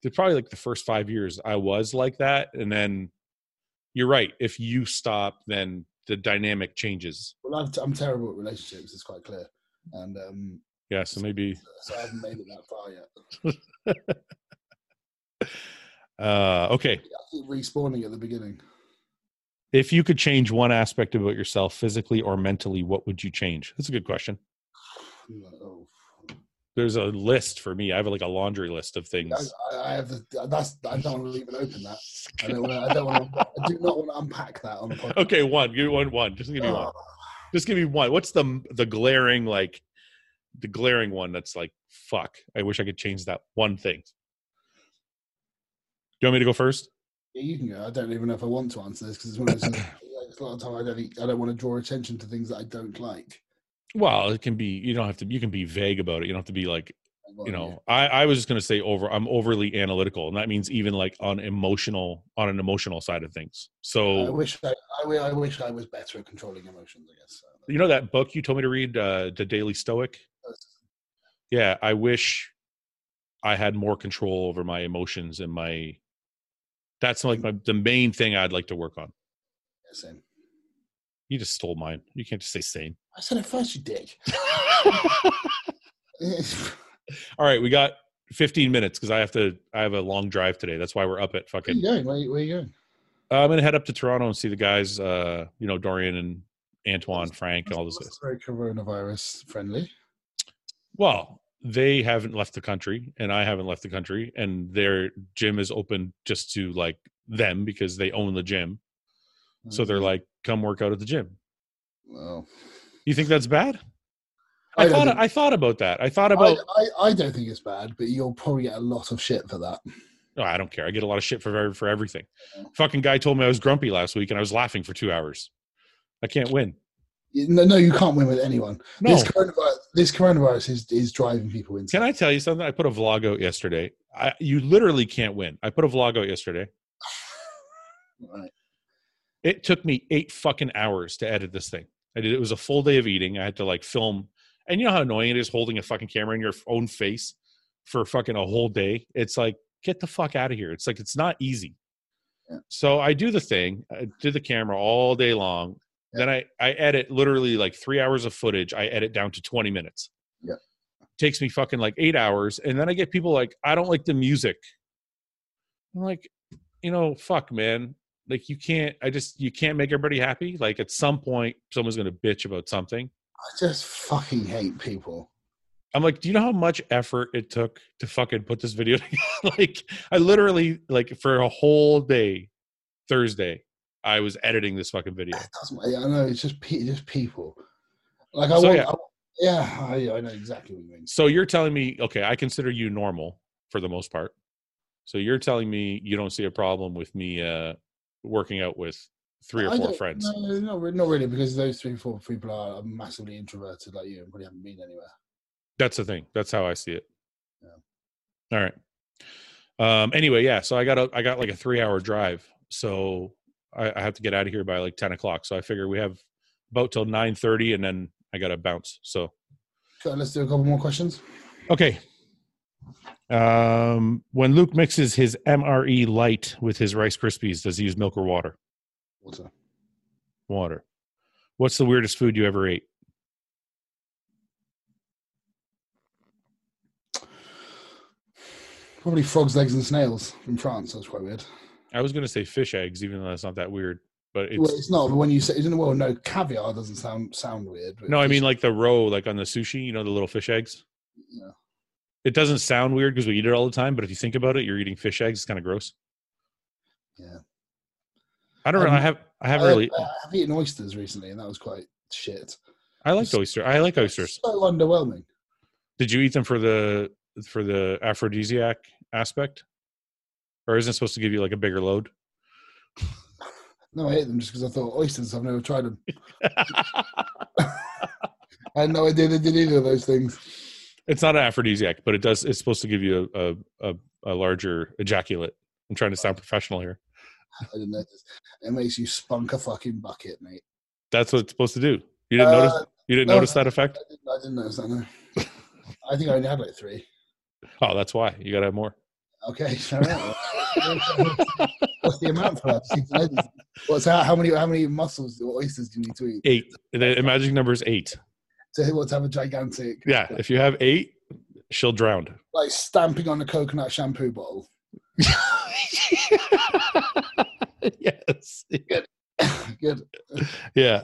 probably like the first five years I was like that. And then you're right. If you stop, then the dynamic changes. Well, I'm, t- I'm terrible at relationships. It's quite clear. And um, yeah, so maybe. So I haven't made it that far yet. uh, okay. I keep respawning at the beginning. If you could change one aspect about yourself, physically or mentally, what would you change? That's a good question. Oh. There's a list for me. I have like a laundry list of things. I, I have the. That's. I don't want to even open that. I don't want. To, I don't want. To, I do not want to unpack that on the podcast. Okay, one. Give me one. One. Just give me oh. one. Just give me one. What's the the glaring like, the glaring one that's like, fuck. I wish I could change that one thing. Do you want me to go first? Yeah, you can go. I don't even know if I want to answer this because it's one of those. It's a lot of time I don't. I don't want to draw attention to things that I don't like. Well, it can be. You don't have to. You can be vague about it. You don't have to be like. You know, I, I was just going to say over. I'm overly analytical, and that means even like on emotional, on an emotional side of things. So I wish I, I, I wish I was better at controlling emotions. I guess. You know that book you told me to read, uh, The Daily Stoic. Yeah, I wish I had more control over my emotions and my. That's like my, the main thing I'd like to work on. Yeah, same. You just stole mine. You can't just say same. I said it first, you dick. All right, we got fifteen minutes because I have to. I have a long drive today. That's why we're up at fucking. Where are you going? Where, where are you going? Uh, I'm gonna head up to Toronto and see the guys. Uh, you know, Dorian and Antoine, Frank, and all those guys. Very coronavirus friendly. Well, they haven't left the country, and I haven't left the country, and their gym is open just to like them because they own the gym. So mm-hmm. They're like, "Come work out at the gym." Well, you think that's bad? I, I thought think, I thought about that. I thought about. I, I, I don't think it's bad, but you'll probably get a lot of shit for that. No, I don't care. I get a lot of shit for for everything. Yeah. Fucking guy told me I was grumpy last week, and I was laughing for two hours. I can't win. No, no, you can't win with anyone. No. This coronavirus, this coronavirus is, is driving people insane. Can I tell you something? I put a vlog out yesterday. I, you literally can't win. I put a vlog out yesterday. Right. It took me eight fucking hours to edit this thing. I did. It was a full day of eating. I had to like film. And you know how annoying it is holding a fucking camera in your own face for fucking a whole day? It's like, get the fuck out of here. It's like, it's not easy. Yeah. So I do the thing. I do the camera all day long. Yeah. Then I, I edit literally like three hours of footage. I edit down to twenty minutes. Yeah. Takes me fucking like eight hours. And then I get people like, I don't like the music. I'm like, you know, fuck, man. Like you can't, I just, you can't make everybody happy. Like at some point, someone's going to bitch about something. I just fucking hate people. I'm like, do you know how much effort it took to fucking put this video together? Like, I literally, like, for a whole day, Thursday, I was editing this fucking video. It doesn't, I know, it's just, just people. Like, I so, want, yeah, I, yeah I, I know exactly what you mean. So you're telling me, okay, I consider you normal for the most part. So you're telling me you don't see a problem with me uh, working out with three or I four friends? No, not really, not really, because those three or four people are massively introverted like you and probably haven't been anywhere. That's the thing. That's how I see it. Yeah. All right. Um, anyway, yeah. So I got a, I got like a three hour drive. So I, I have to get out of here by like ten o'clock. So I figure we have about till nine thirty, and then I got to bounce. So. Okay, let's do a couple more questions. Okay. Um, when Luke mixes his M R E Light with his Rice Krispies, does he use milk or water? Water. Water. What's the weirdest food you ever ate? Probably frogs' legs and snails from France. That's quite weird. I was going to say fish eggs, even though that's not that weird. But it's, well, it's not. But when you say, well, no, caviar doesn't sound sound weird. No, I mean like the roe, like on the sushi, you know, the little fish eggs. Yeah. It doesn't sound weird because we eat it all the time, but if you think about it, you're eating fish eggs. It's kind of gross. Yeah. I don't um, know. I have. I haven't I, really. I've eaten oysters recently, and that was quite shit. I like oysters. I like oysters. So underwhelming. Did you eat them for the for the aphrodisiac aspect, or isn't it supposed to give you like a bigger load? No, I ate them just because I thought oysters. I've never tried them. I had no idea they did either of those things. It's not an aphrodisiac, but it does. It's supposed to give you a a, a larger ejaculate. I'm trying to sound professional here. I didn't notice. It makes you spunk a fucking bucket, mate. That's what it's supposed to do. You didn't uh, notice. You didn't no, notice that effect. I didn't, I didn't notice that. No. I think I only had like three. Oh, that's why you gotta have more. Okay, all right. What's the amount for that? What's how, how many how many mussels or oysters do you need to eat? Eight. The magic number is eight. So who wants to have a gigantic? Yeah, if you have eight, she'll drown. Like stamping on a coconut shampoo bottle. Yes. Good. Good. Yeah.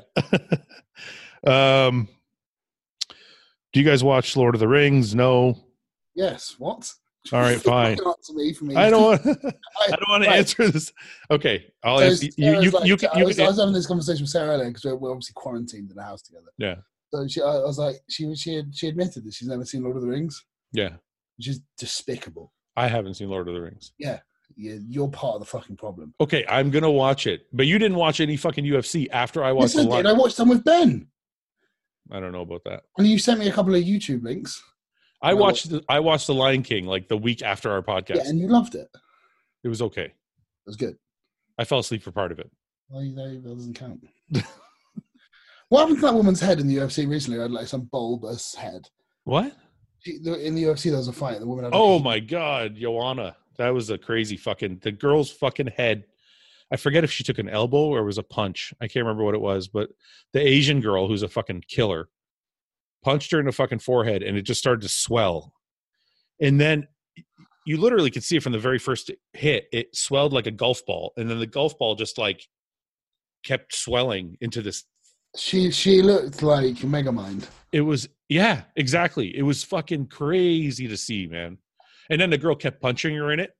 um. Do you guys watch Lord of the Rings? No. Yes. What? All right, fine. To me, for me. I don't want. I don't want to right. answer this. Okay, I'll so answer. You, you, like, you, you, I, you, was, you, I was having this conversation with Sarah earlier because we're, we're obviously quarantined in a house together. Yeah. So she, I was like, she she had, she admitted that she's never seen Lord of the Rings. Yeah. Which is despicable. I haven't seen Lord of the Rings. Yeah. Yeah, you're part of the fucking problem. Okay, I'm gonna watch it, but you didn't watch any fucking U F C after I watched. Yes, I did. I watched them with Ben. I don't know about that. And you sent me a couple of YouTube links. I watched. The, I watched The Lion King like the week after our podcast. Yeah, and you loved it. It was okay. It was good. I fell asleep for part of it. Well, that doesn't count. What happened to that woman's head in the U F C recently? I had like some bulbous head. What? She, in the U F C, there was a fight. The woman had oh like, my god, Joanna, that was a crazy fucking. The girl's fucking head. I forget if she took an elbow or it was a punch. I can't remember what it was, but the Asian girl who's a fucking killer punched her in the fucking forehead and it just started to swell. And then you literally could see it from the very first hit. It swelled like a golf ball. And then the golf ball just like kept swelling into this. She she looked like Megamind. It was, yeah, exactly. It was fucking crazy to see, man. And then the girl kept punching her in it.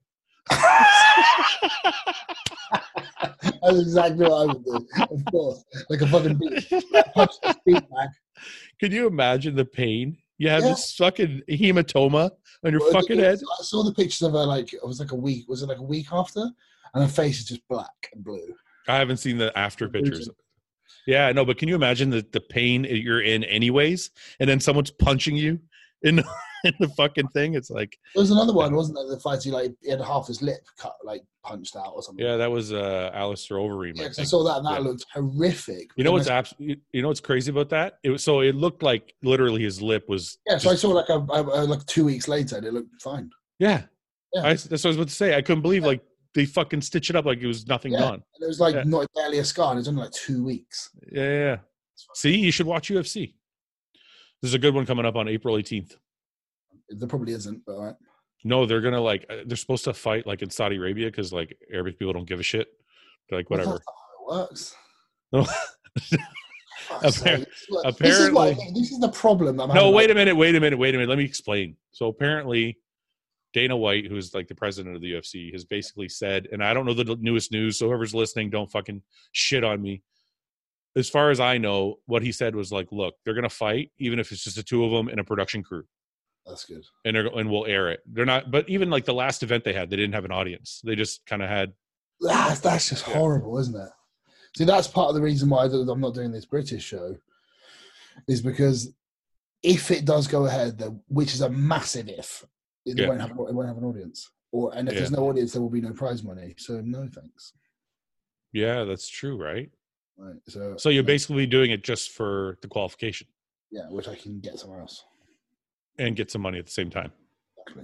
That's exactly what I would do. Of course. Like a fucking beat. Punch the speed back. Could you imagine the pain? You have Yeah. this fucking hematoma on your Well, fucking it- head. I saw the pictures of her like it was like a week. Was it like a week after? And her face is just black and blue. I haven't seen the after pictures. Yeah, no, but can you imagine the, the pain you're in anyways? And then someone's punching you in the, in the fucking thing. It's like, There was another one, wasn't there? The fight he like he had half his lip cut, like punched out or something. yeah, that was uh, Alistair Overeem. Yeah, I 'cause I think. saw that and that Yeah. looked horrific. You know what's abs- You know what's crazy about that? It was so it looked like literally his lip was. Yeah, so just- I saw like a, a, a like two weeks later, and it looked fine. Yeah, Yeah. I, that's what I was about to say. I couldn't believe like they fucking stitch it up like it was nothing Yeah. gone. And it was like Yeah. not barely a scar. And it was only like two weeks. Yeah, yeah, yeah. See, you should watch U F C. There's a good one coming up on April eighteenth. There probably isn't, but all right. No, they're gonna like uh, they're supposed to fight like in Saudi Arabia because like Arabic people don't give a shit. They're like whatever. That's not how it works. No. Fuck's sake. Look, this is what I apparently- think. This is the problem. I'm No, having, wait like- a minute, wait a minute, wait a minute. Let me explain. So apparently, Dana White, who's like the president of the U F C, has basically said, and I don't know the newest news, so whoever's listening, don't fucking shit on me. As far as I know, what he said was like, look, they're gonna fight, even if it's just the two of them and a production crew, That's good. and they're and we'll air it. They're not, but even like the last event they had, they didn't have an audience. They just kind of had. That's, that's just Yeah. horrible, isn't it? See, that's part of the reason why I'm not doing this British show, is because if it does go ahead, then- which is a massive if, it, Yeah. won't have, it won't have an audience. Or and if there's Yeah. no audience, there will be no prize money. So no thanks. Yeah, that's true, right? Right. So So you're basically doing it just for the qualification yeah, which I can get somewhere else. and get some money at the same time. Exactly.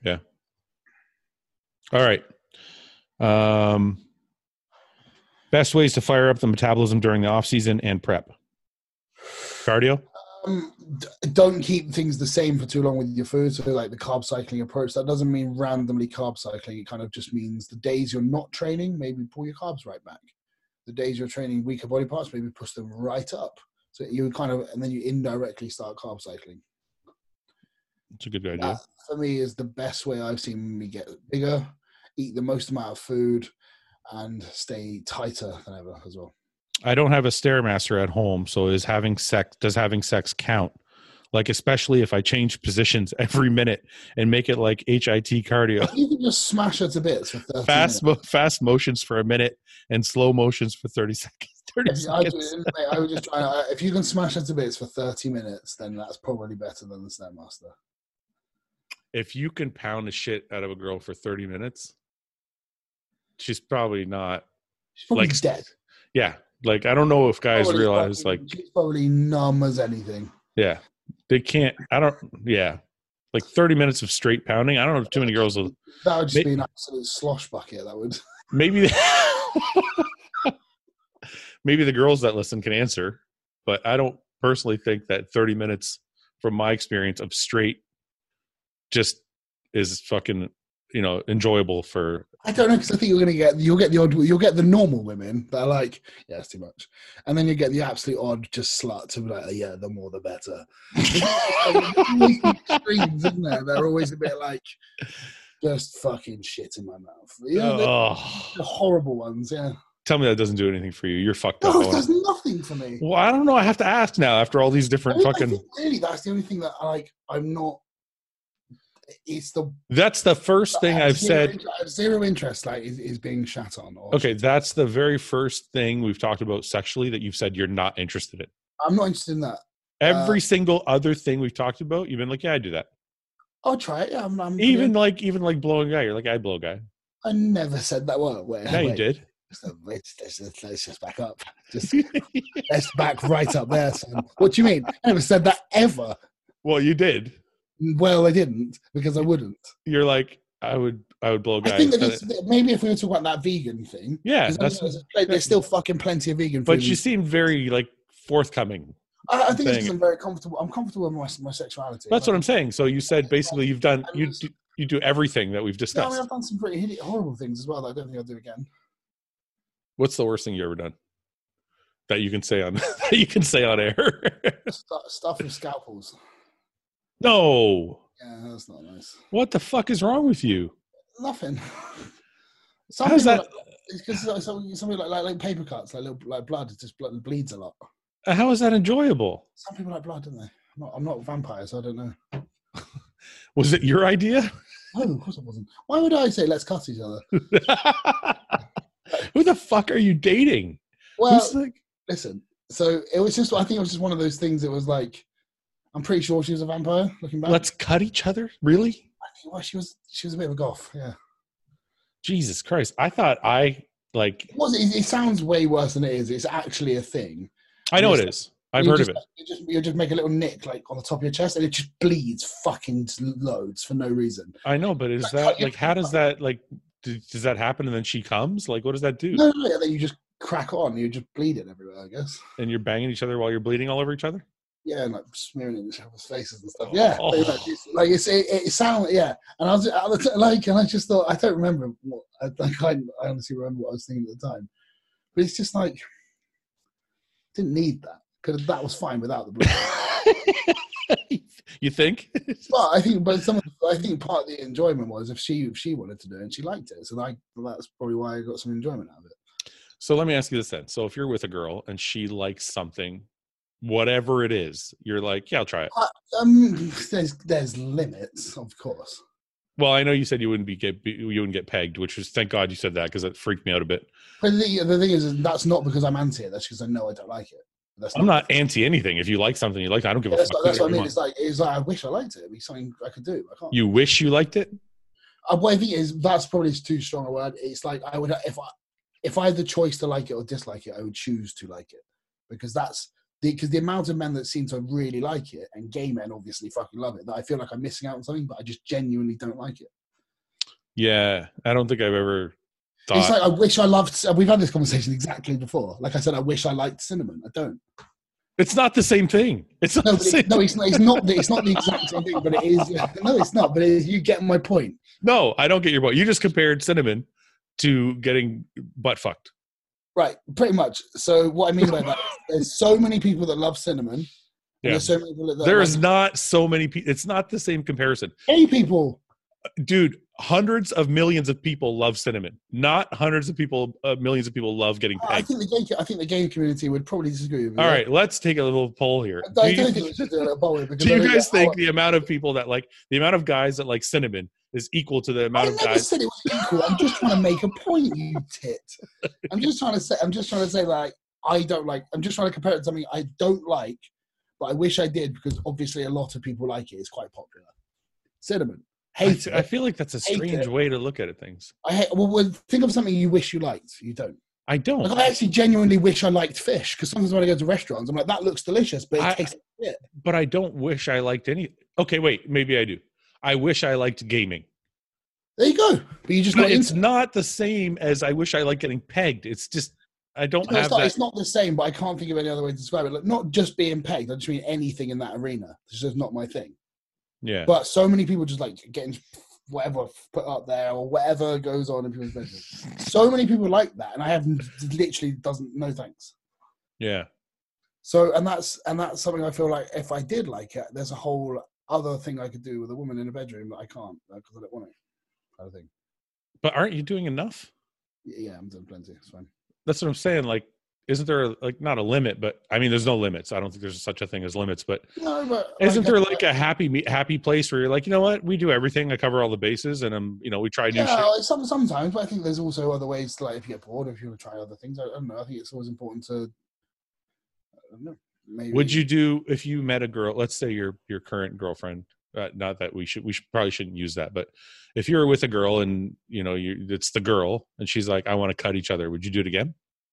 All right. Um, best ways to fire up the metabolism during the off season and prep. Cardio. Um, d- don't keep things the same for too long with your food. So, like the carb cycling approach, that doesn't mean randomly carb cycling. It kind of just means the days you're not training, maybe pull your carbs right back. The days you're training weaker body parts, maybe push them right up. So you kind of, and then you indirectly start carb cycling. It's a good idea. That, for me, is the best way I've seen me get bigger, eat the most amount of food, and stay tighter than ever as well. I don't have a Stairmaster at home, so is having sex does having sex count? Like especially if I change positions every minute and make it like H I T cardio. You can just smash her to bits for thirty Fast minutes. mo- fast motions for a minute and slow motions for thirty seconds. thirty If, I, seconds. mate, I would just try. uh, If you can smash her to bits for thirty minutes, then that's probably better than the Stairmaster. If you can pound the shit out of a girl for thirty minutes, she's probably not. She's probably Like, dead. Yeah, like I don't know if guys Probably realize fucking- like she's probably numb as anything. yeah, they can't. I don't. Yeah, Like thirty minutes of straight pounding. I don't know if too many girls will. That would just be an absolute slosh bucket. That would. Maybe. Maybe the girls that listen can answer, but I don't personally think that thirty minutes, from my experience of straight, just is fucking, you know, enjoyable for. I don't know, because I think you're gonna get you'll get the odd you'll get the normal women that are like, yeah, it's too much, and then you get the absolute odd just sluts who are like, yeah, the more the better. Extremes, isn't there? They're always a bit like just fucking shit in my mouth. You know, Oh. the horrible ones, yeah. Tell me that doesn't do anything for you. You're fucked No, up. it does nothing for me. Well, I don't know. I have to ask now after all these different I mean, fucking. I think really, that's the only thing that I like. I'm not. It's the. That's the first thing I've zero said. Interest, I have zero interest, like, is, is being shat on. Or Okay, that's the very first thing we've talked about sexually that you've said you're not interested in. I'm not interested in that. Every Uh, single other thing we've talked about, you've been like, yeah, I do that. I'll try it. Yeah, I'm, I'm Even like, even like blowing a guy, you're like, I blow a guy. I never said that word. Wait, Yeah, you wait. did. So let's, let's, let's, let's just back up. Just let's back right up there, son. What do you mean? I never said that ever. Well, you did. Well, I didn't, because I wouldn't. You're like, I would, I would blow a guy. I think that instead it's, of- maybe if we were talking about that vegan thing, yeah, 'cause that's. there's, there's still fucking plenty of vegan food. But you seem very like forthcoming. I, I think it's saying because it. I'm very comfortable. I'm comfortable with my, my sexuality. That's Like, what I'm saying. So you said basically you've done you do, you do everything that we've No, I discussed. mean, I've done some pretty hideous, horrible things as well that I don't think I'll do again. What's the worst thing you ever done that you can say on that you can say on air? Stuff, stuff with scalpels. No. Yeah, that's not nice. What the fuck is wrong with you? Nothing. Some How's people that? Like, it's because like, some- something like, like like paper cuts, like little like blood. It just blood bleeds a lot. How is that enjoyable? Some people like blood, don't they? I'm not, I'm not a vampire, so I don't know. Was it your idea? No, of course it wasn't. Why would I say let's cut each other? Who the fuck are you dating? Well, Who's like, listen. So it was just. I think it was just one of those things. It was like, I'm pretty sure she was a vampire. Looking back, let's cut each other? Really? I think, well, she was. She was a bit of a goth. Yeah. Jesus Christ. I thought I like It, was, it, it sounds way worse than it is. It's actually a thing. I know Yes. it is. I've You heard just, of it. You just, you just make a little nick like on the top of your chest, and it just bleeds fucking loads for no reason. I know, but is Like, that cut your like how does that like d- does that happen and then she comes? Like what does that do? No, no, no, then you just crack on. You just bleed it everywhere, I guess. And you're banging each other while you're bleeding all over each other? Yeah, and like smearing it in each other's faces and stuff. Yeah, Oh. pretty much. It's, like it's, it, it sounds yeah. And I was I was, like, and I just thought I don't remember what I like. I, I honestly remember what I was thinking at the time, but it's just like didn't need that because that was fine without the blood. You think? But I think, but some, of, I think part of the enjoyment was if she if she wanted to do it and she liked it, so like that's probably why I got some enjoyment out of it. So let me ask you this then. So if you're with a girl and she likes something, whatever it is, you're like, yeah, I'll try it. Uh, um, there's there's limits, of course. Well, I know you said you wouldn't be get you wouldn't get pegged, which is thank God you said that because it freaked me out a bit. But the, the thing is, is, that's not because I'm anti it. That's because I know I don't like it. That's I'm not anti anything. If you like something, you like it. I don't give a That's, fuck. that's Do what I whatever you mean. want. It's like it's like I wish I liked it. It'd be something I could do. I can't. You wish you liked it? Uh, what I think is that's probably too strong a word. It's like I would if I if I had the choice to like it or dislike it, I would choose to like it because that's the because the amount of men that seem to really like it and gay men obviously fucking love it. That I feel like I'm missing out on something, but I just genuinely don't like it. Yeah, I don't think I've ever thought. It's like I wish I loved. We've had this conversation exactly before. Like I said, I wish I liked cinnamon. I don't. It's not the same thing. It's not No, the but same. it, no, it's not. It's not. The, it's not the exact same thing, but it is. No, it's not. But it is, you get my point. No, I don't get your point. You just compared cinnamon to getting butt fucked. Right, pretty much. So what I mean by that, there's so many people that love cinnamon. And Yeah. there's so many people that There like, is not so many people. It's not the same comparison. gay people. Dude, hundreds of millions of people love cinnamon. Not hundreds of people, uh, millions of people love getting I pegged. think the gay. I think the gay community would probably disagree with me. All right, let's take a little poll here. I Do don't you, think we should do a little bowl because do I you think guys that- think the amount of people that like, the amount of guys that like cinnamon is equal to the I amount of never guys? said it was equal. I'm just trying to make a point, you tit. I'm just trying to say. I'm just trying to say like I don't like. I'm just trying to compare it to something I don't like, but I wish I did because obviously a lot of people like it. It's quite popular. Cinnamon. I, Hate I it. feel like that's a Hate strange it. way to look at it, things. I hate. Well, well, think of something you wish you liked. You don't. I don't. Like, I actually genuinely wish I liked fish because sometimes when I go to restaurants, I'm like, that looks delicious, but it I- tastes like shit. But I don't wish I liked any. Okay, wait, maybe I do. I wish I liked gaming. There you go. But you just But not it's into it. not the same as I wish I liked getting pegged. It's just I don't No, have it's not, that. it's not the same, but I can't think of any other way to describe it. Like, not just being pegged. I just mean anything in that arena. It's just not my thing. Yeah. But so many people just like getting whatever put up there or whatever goes on in people's bedrooms. So many people like that, and I have literally doesn't no thanks. Yeah. So and that's and that's something I feel like if I did like it, there's a whole other thing I could do with a woman in a bedroom that I can't because I don't want it. Kind of thing. But aren't you doing enough? Yeah, I'm doing plenty. It's fine. That's what I'm saying. Like, isn't there like not a limit? But I mean, there's no limits. I don't think there's such a thing as limits. But No, but isn't like, there like a happy happy place where you're like, you know what, we do everything. I cover all the bases, and I'm you know we try new yeah, shit. some, sometimes, but I think there's also other ways to, like, if you get bored, if you want to try other things, I, I don't know. I think it's always important to, I don't know, maybe. Would you do if you met a girl? Let's say your your current girlfriend. Uh, not that we should we should, probably shouldn't use that, but if you're with a girl and you know you it's the girl and she's like, I want to cut each other, would you do it again?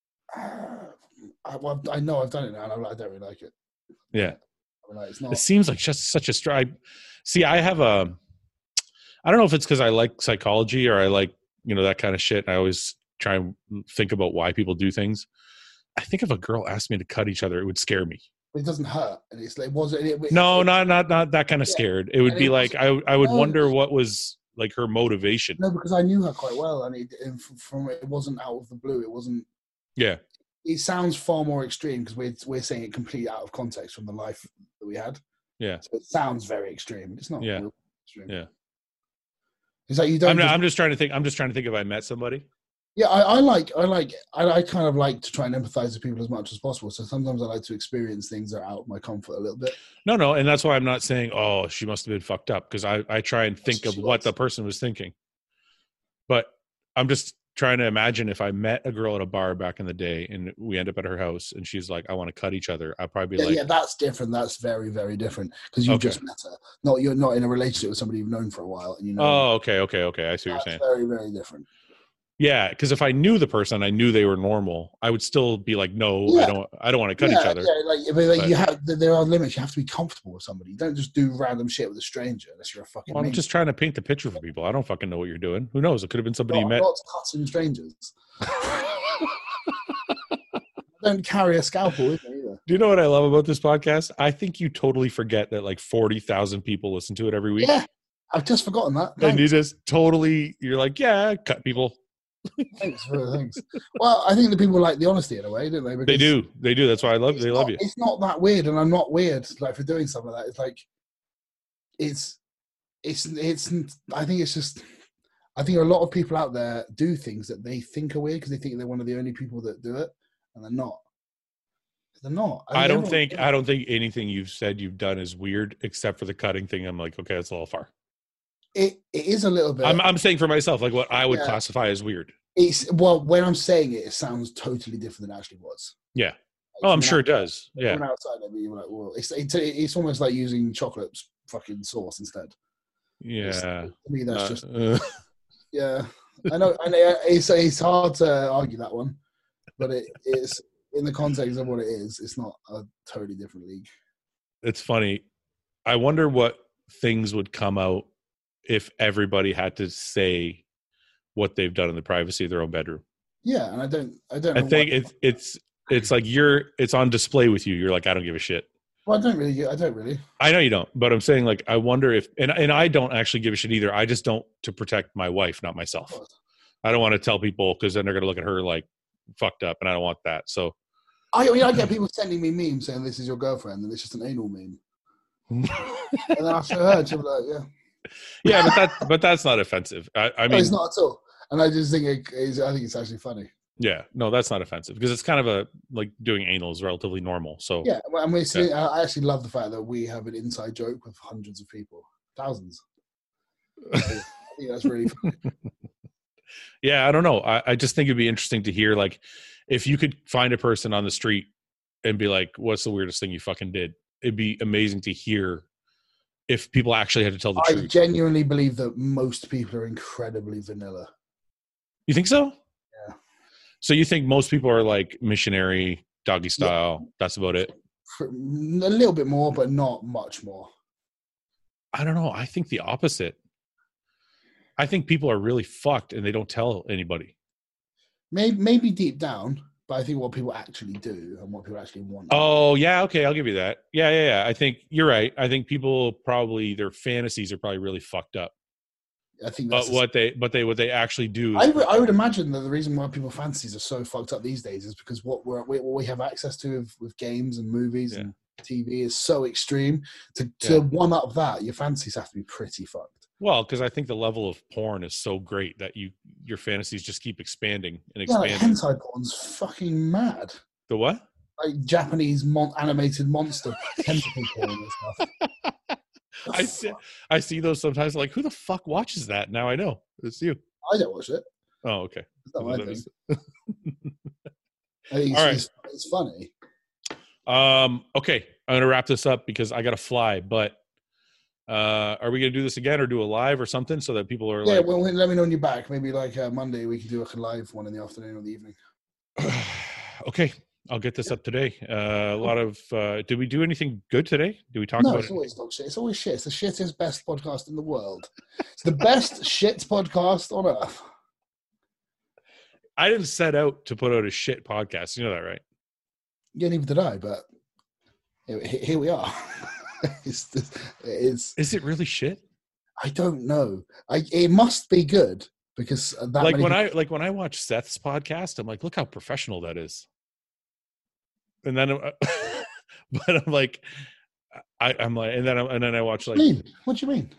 I, well, I know I've done it now, and I'm like, I don't really like it. Yeah, I'm like, it's not. it seems like just such a stride. See, I have a. I don't know if it's because I like psychology or I like you know that kind of shit. I always try and think about why people do things. I think if a girl asked me to cut each other, it would scare me. It doesn't hurt, and it's like, was it? it No, it, not not not that kind of yeah. scared. It would And be it like I I would no, wonder what was like her motivation. No, because I knew her quite well, and, it, and from it wasn't out of the blue. It wasn't. Yeah. It sounds far more extreme because we're we're saying it completely out of context from the life that we had. Yeah. So it sounds very extreme. It's not. Yeah. Real extreme. Yeah. It's like you don't. I'm, just, I'm just trying to think. I'm just trying to think if I met somebody. Yeah, I, I like, I like, I, I kind of like to try and empathize with people as much as possible. So sometimes I like to experience things that are out of my comfort a little bit. No, no, and that's why I'm not saying, oh, she must have been fucked up, because I, I try and think of what the person was thinking. But I'm just trying to imagine if I met a girl at a bar back in the day and we end up at her house and she's like, I want to cut each other. I'd probably be Yeah, like, yeah, that's different. That's very, very different because you've Okay. just met her. Not you're not in a relationship with somebody you've known for a while, and you know. oh, okay, okay, okay. I see what that's you're saying. very, very different. Yeah, because if I knew the person, I knew they were normal, I would still be like, no, Yeah. I don't, I don't want to cut yeah, each other. Yeah, like, but, like, But- you have there are limits. You have to be comfortable with somebody. You don't just do random shit with a stranger unless you're a fucking. Well, I'm maniac. just trying to paint the picture for people. I don't fucking know what you're doing. Who knows? It could have been somebody not, you met. not cutting strangers. I don't carry a scalpel with me either. Do you know what I love about this podcast? I think you totally forget that like forty thousand people listen to it every week. Yeah, I've just forgotten that. And you Thanks. just totally, you're like, yeah, cut people. Thanks for the things. Well, I think the people like the honesty in a way, don't they? They Because do. They do. That's why I love, it's they not, love you. It's not that weird, and I'm not weird like for doing something like that. It's like, it's, it's, it's. I think it's just. I think a lot of people out there do things that they think are weird because they think they're one of the only people that do it, and they're not. They're not. I don't everyone- think, I don't think anything you've said you've done is weird except for the cutting thing. I'm like, okay, that's a little far. it. It is a little bit. I'm, I'm saying for myself, like what I would Yeah. classify as weird. It's well, when I'm saying it, it sounds totally different than it actually was. Yeah. Like, Oh, I'm from sure an it does. outside- Yeah. From outside, I mean, you're like, well, it's, it's it's almost like using chocolate fucking sauce instead. It's- Yeah. To me, that's Uh, just uh, yeah. I know, I know. It's it's hard to argue that one, but it is in the context of what it is. It's not a totally different league. it's funny. I wonder what things would come out if everybody had to say what they've done in the privacy of their own bedroom. Yeah, and I don't, I don't. I Know think what, it's it's it's like you're it's on display with you. You're like, I don't give a shit. Well, I don't really. I don't really. I know you don't, but I'm saying like I wonder if and and I don't actually give a shit either. I just don't to protect my wife, not myself. I don't want to tell people because then they're gonna look at her like fucked up, and I don't want that. So I, I mean, I get people sending me memes saying this is your girlfriend, and it's just an anal meme. And then I show her, she'll be like, yeah. yeah, but that but that's not offensive. I, I No, mean, it's not at all. And I just think it is. I think it's actually funny. yeah, no, that's not offensive because it's kind of a like doing anal is relatively normal. So Yeah, and we're seeing, I actually love the fact that we have an inside joke with hundreds of people, thousands. I think that's really funny. yeah, I don't know. I, I just think it'd be interesting to hear like if you could find a person on the street and be like, "What's the weirdest thing you fucking did?" It'd be amazing to hear if people actually had to tell the I truth. genuinely believe that most people are incredibly vanilla. You think so? Yeah. So you think most people are like missionary, doggy style? That's about it. A little bit more, but not much more. I don't know. I think the opposite. I think people are really fucked and they don't tell anybody. Maybe, maybe deep down, but I think what people actually do and what people actually want. Oh, yeah. Okay. I'll give you that. Yeah. Yeah. Yeah. I think you're right. I think people probably, their fantasies are probably really fucked up. I think that's But what they, but they, what they actually do. I, w- I would imagine that the reason why people fantasies are so fucked up these days is because what we're, we, what we have access to with, with games and movies Yeah. and T V is so extreme. To, to Yeah. one up that, your fantasies have to be pretty fucked. Well, because I think the level of porn is so great that you, your fantasies just keep expanding and Yeah, like expanding. hentai porn's fucking mad. The what? Like Japanese mon- animated monster tentacle porn and stuff. I see, I see those sometimes. Like, who the fuck watches that? Now I know it's you. I don't watch it. Oh, okay. It's not my That thing. is- I think it's, All right. it's, it's funny. Um, okay, I'm gonna wrap this up because I gotta fly. But uh, are we gonna do this again or do a live or something so that people are Yeah, like, well, let me know when you're back. Maybe like uh, Monday we can do like a live one in the afternoon or the evening. okay, I'll get this up today. Uh, a lot of uh, did we do anything good today? Did we talk No, about it's it? always dog shit. It's always shit. It's the shittest, best podcast in the world. It's the best shit podcast on earth. I didn't set out to put out a shit podcast. You know that, right? Yeah, neither did I, but here, here we are. it's, it's, Is it really shit? I don't know. I, it must be good because that Like many when people, I like when I watch Seth's podcast, I'm like, look how professional that is. And then, uh, but I'm like, I, I'm like, and then I'm, and then I watch what like. do you mean? What do you mean?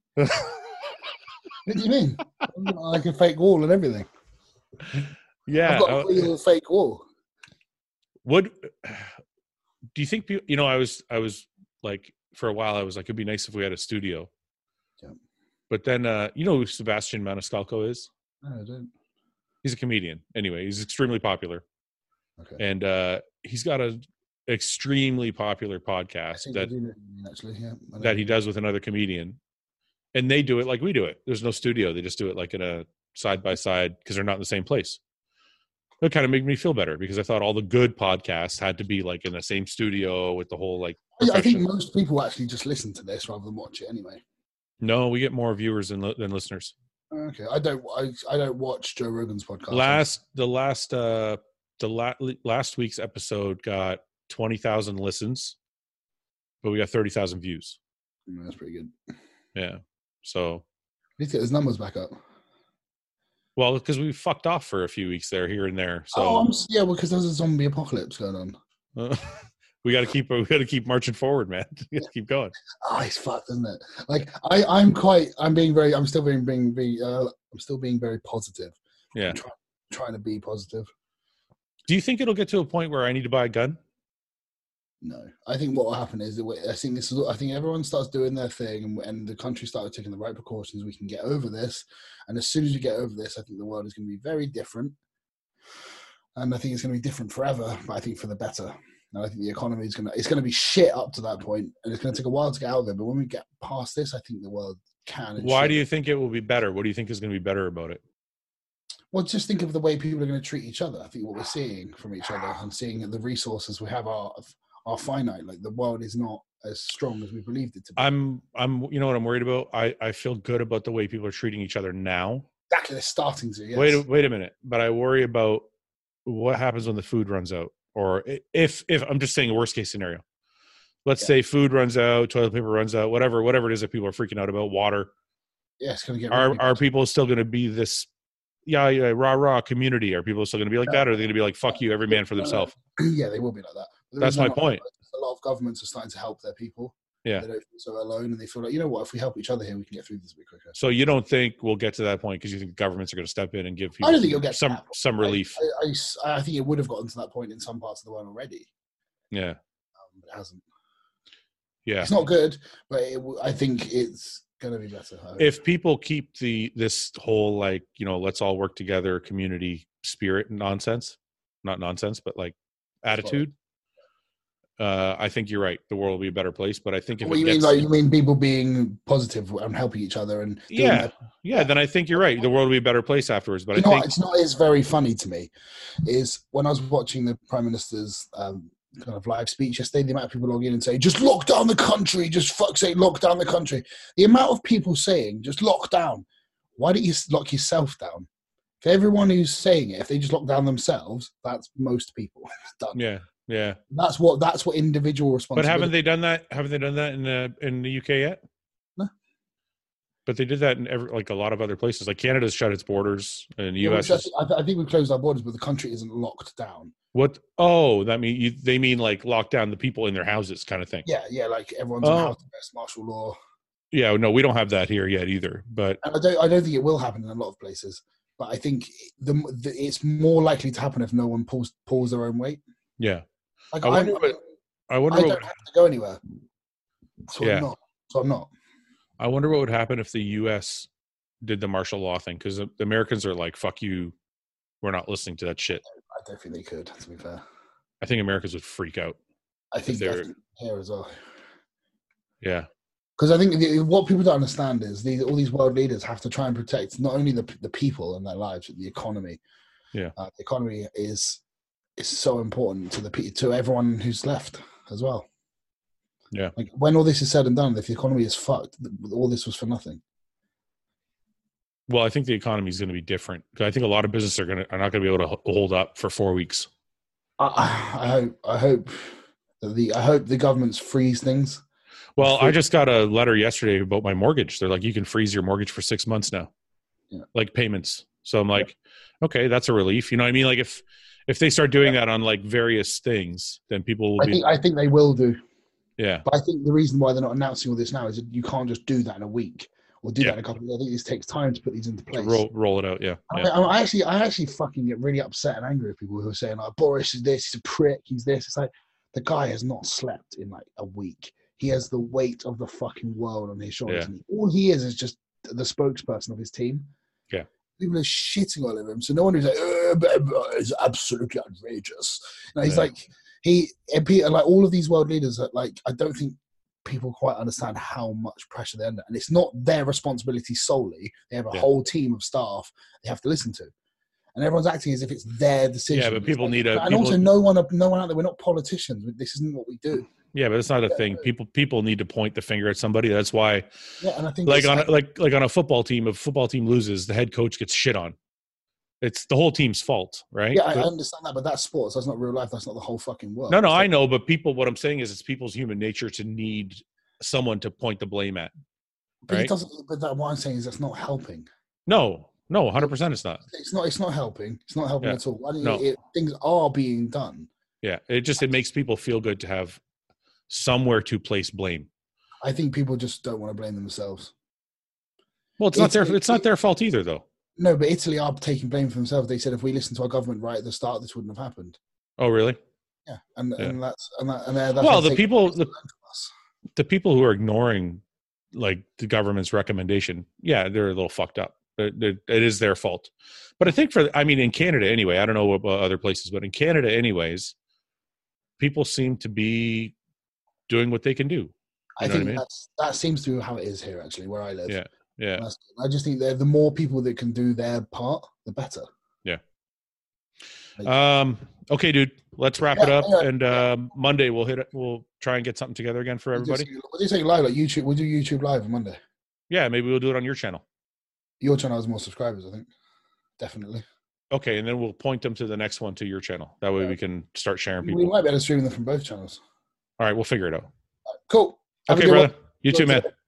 What do you mean? I'm got, like a fake wall and everything. Yeah. I've got a uh, real fake wall. Would do you think people? You know, I was I was like for a while I was like, it'd be nice if we had a studio. Yeah. But then, uh, you know who Sebastian Maniscalco is? No, I don't. He's a comedian. Anyway, he's extremely popular, Okay. and uh, he's got a extremely popular I podcast think I that do know what you mean, actually. Yeah. I know. that he does with another comedian, and they do it like we do it. There's no studio; they just do it like in a side by side because they're not in the same place. It kind of made me feel better because I thought all the good podcasts had to be like in the same studio with the whole like. I think profession- most people actually just listen to this rather than watch it anyway. No, we get more viewers than li- than listeners. Okay, I don't. I, I don't watch Joe Rogan's podcast. Last the last uh the la- last week's episode got twenty thousand listens, but we got thirty thousand views. Mm, that's pretty good. Yeah, so Need to get his numbers back up. well because we fucked off for a few weeks there, here and there. So oh, I'm, s- yeah, well, because there's a zombie apocalypse going on. uh, we got to keep we got to keep marching forward, man. We got to keep going. Oh, it's fucked, isn't it? Like I, I'm quite. I'm being very. I'm still being being. being uh, I'm still being very positive. Yeah. I'm try, trying to be positive. Do you think it'll get to a point where I need to buy a gun? No, I think what will happen is that we- I think this is. I think everyone starts doing their thing, and, and the country started taking the right precautions. We can get over this, and as soon as we get over this, I think the world is going to be very different. And I think it's going to be different forever, but I think for the better. And I think the economy is going to. It's going to be shit up to that point, and it's going to take a while to get out of there. But when we get past this, I think the world can. And Why should. do you think it will be better? What do you think is going to be better about it? Well, just think of the way people are going to treat each other. I think what we're seeing from each other and seeing the resources we have are are finite. Like the world is not as strong as we believed it to be. I'm I'm you know what I'm worried about? I I feel good about the way people are treating each other now. Exactly, they're starting to. Yes. Wait, a- wait a minute. But I worry about what happens when the food runs out, or i- if if I'm just saying a worst case scenario. Let's Yeah. say food runs out, toilet paper runs out, whatever, whatever it is that people are freaking out about. Water. Yeah, it's going to get. Are really are bad. people still going to be this? Yeah, yeah, rah rah community. Are people still going to be like that, or are they going to be like fuck you, every man for themselves? Yeah, they will be like that. But the That's reason my they're not point. like that is a lot of governments are starting to help their people. Yeah. They don't feel so alone, and they feel like, you know what, if we help each other here, we can get through this a bit quicker. So you don't think we'll get to that point because you think governments are going to step in and give people I don't think you'll get to some that point. some relief? I, I, I, I think it would have gotten to that point in some parts of the world already. Yeah, Um, but it hasn't. yeah. It's not good, but it, w- I think it's going to be better. I hope. If people keep the this whole like you know let's all work together community spirit nonsense, not nonsense, but like attitude, uh, I think you're right. The world will be a better place. But I think if What it you gets, mean, like you mean people being positive and helping each other and doing yeah, their- yeah, then I think you're right. The world will be a better place afterwards. But you I know think what? It's not. It's very funny to me. Is when I was watching the Prime Minister's um, kind of live speech yesterday. The amount of people log in and say, "Just lock down the country, just fuck's sake, lock down the country." The amount of people saying, "Just lock down." Why don't you lock yourself down? For everyone who's saying it, if they just lock down themselves, that's most people. It's done. Yeah, yeah. That's what that's what individual responsibility. But haven't they done that? Haven't they done that in the in the U K yet? No. But they did that in every, like a lot of other places. Like Canada's shut its borders, and the Yeah, U S. just, Is, I, I think we closed our borders, but the country isn't locked down. what? Oh, that mean you, they mean like lock down the people in their houses, kind of thing. Yeah, yeah, like everyone's Oh. on house arrest, martial law. Yeah, no, we don't have that here yet either. But And I don't, I don't think it will happen in a lot of places. But I think the, the it's more likely to happen if no one pulls pulls their own weight. yeah, Like I I'm, wonder what. I wonder I what. don't Would, have to go anywhere, so Yeah. I'm not. So I'm not. I wonder what would happen if the U S did the martial law thing, because the Americans are like, "Fuck you, we're not listening to that shit." I don't think they could. To be fair, I think Americans would freak out. I think they were- that's here as well. Yeah, Because I think the, what people don't understand is these all these world leaders have to try and protect not only the the people and their lives, but the economy. Yeah. uh, the economy is is so important to the pe- to everyone who's left as well. Yeah. Like when all this is said and done, if the economy is fucked, all this was for nothing. well, I think the economy is going to be different, because I think a lot of businesses are going to are not going to be able to h- hold up for four weeks. I, I hope I hope that the I hope the governments freeze things. Well, I just got a letter yesterday about my mortgage. They're like, you can freeze your mortgage for six months now, Yeah. like payments. So I'm like, okay, that's a relief. You know what I mean? Like if if they start doing that on like various things, then people will I be, think I think they will do, yeah, but I think the reason why they're not announcing all this now is that you can't just do that in a week or do Yeah. that in a couple of. I think this takes time to put these into to place. roll roll it out. Yeah, I, yeah, I I actually, I actually fucking get really upset and angry with people who are saying like Boris is this, he's a prick, he's this. It's like the guy has not slept in like a week. He has the weight of the fucking world on his shoulders. Yeah. And he, all he is is just the spokesperson of his team. Yeah. People are shitting all over him. So no one who's like, uh, but, but it's absolutely outrageous. You know, he's Yeah. like, he, and Peter, like all of these world leaders that like, I don't think people quite understand how much pressure they're under. And it's not their responsibility solely. They have a Yeah. whole team of staff they have to listen to. And everyone's acting as if it's their decision. yeah. But people It's like- need a and people, also no one, no one out there. We're not politicians. This isn't what we do. yeah, but it's not a thing. People people need to point the finger at somebody. That's why, Yeah, and I think like it's on a, like like on a football team, if a football team loses, the head coach gets shit on. It's the whole team's fault, right? yeah, I, I But- understand that, but that's sports. That's not real life. That's not the whole fucking world. no, no, It's I like- know, but people. What I'm saying is, it's people's human nature to need someone to point the blame at. But right? it doesn't. But that, what I'm saying is that's not helping. No, no, one hundred percent, it's not. It's not. It's not helping. It's not helping Yeah. at all. Why don't No. you, it, things are being done. Yeah, it just it makes people feel good to have somewhere to place blame. I think people just don't want to blame themselves. Well, it's not It's- their it's not their fault either, though. No, but Italy are taking blame for themselves. They said if we listened to our government right at the start, this wouldn't have happened. Oh, really? Yeah, and Yeah. and that's and that and they're- that's Well, what the they- people the, from us. the people who are ignoring like the government's recommendation, yeah, they're a little fucked up. It, it, it is their fault. But I think for I mean, in Canada anyway, I don't know about other places, but in Canada, anyways, people seem to be doing what they can do. I You know think what I mean? that's that seems to be how it is here, actually, where I live. Yeah, yeah. That's- I just think that the more people that can do their part, the better. Um. Okay, dude. Let's wrap it Yeah, up, yeah, and um, Monday we'll hit it. We'll try and get something together again for We'll do- everybody. We'll do something live, like YouTube. We'll do YouTube live on Monday. Yeah, maybe we'll do it on your channel. Your channel has more subscribers, I think. Definitely. Okay, and then we'll point them to the next one to your channel. That way we can start sharing We people. might be able to stream them from both channels. All right, we'll figure it out. Cool. Have a Okay, good one. brother. You too, man.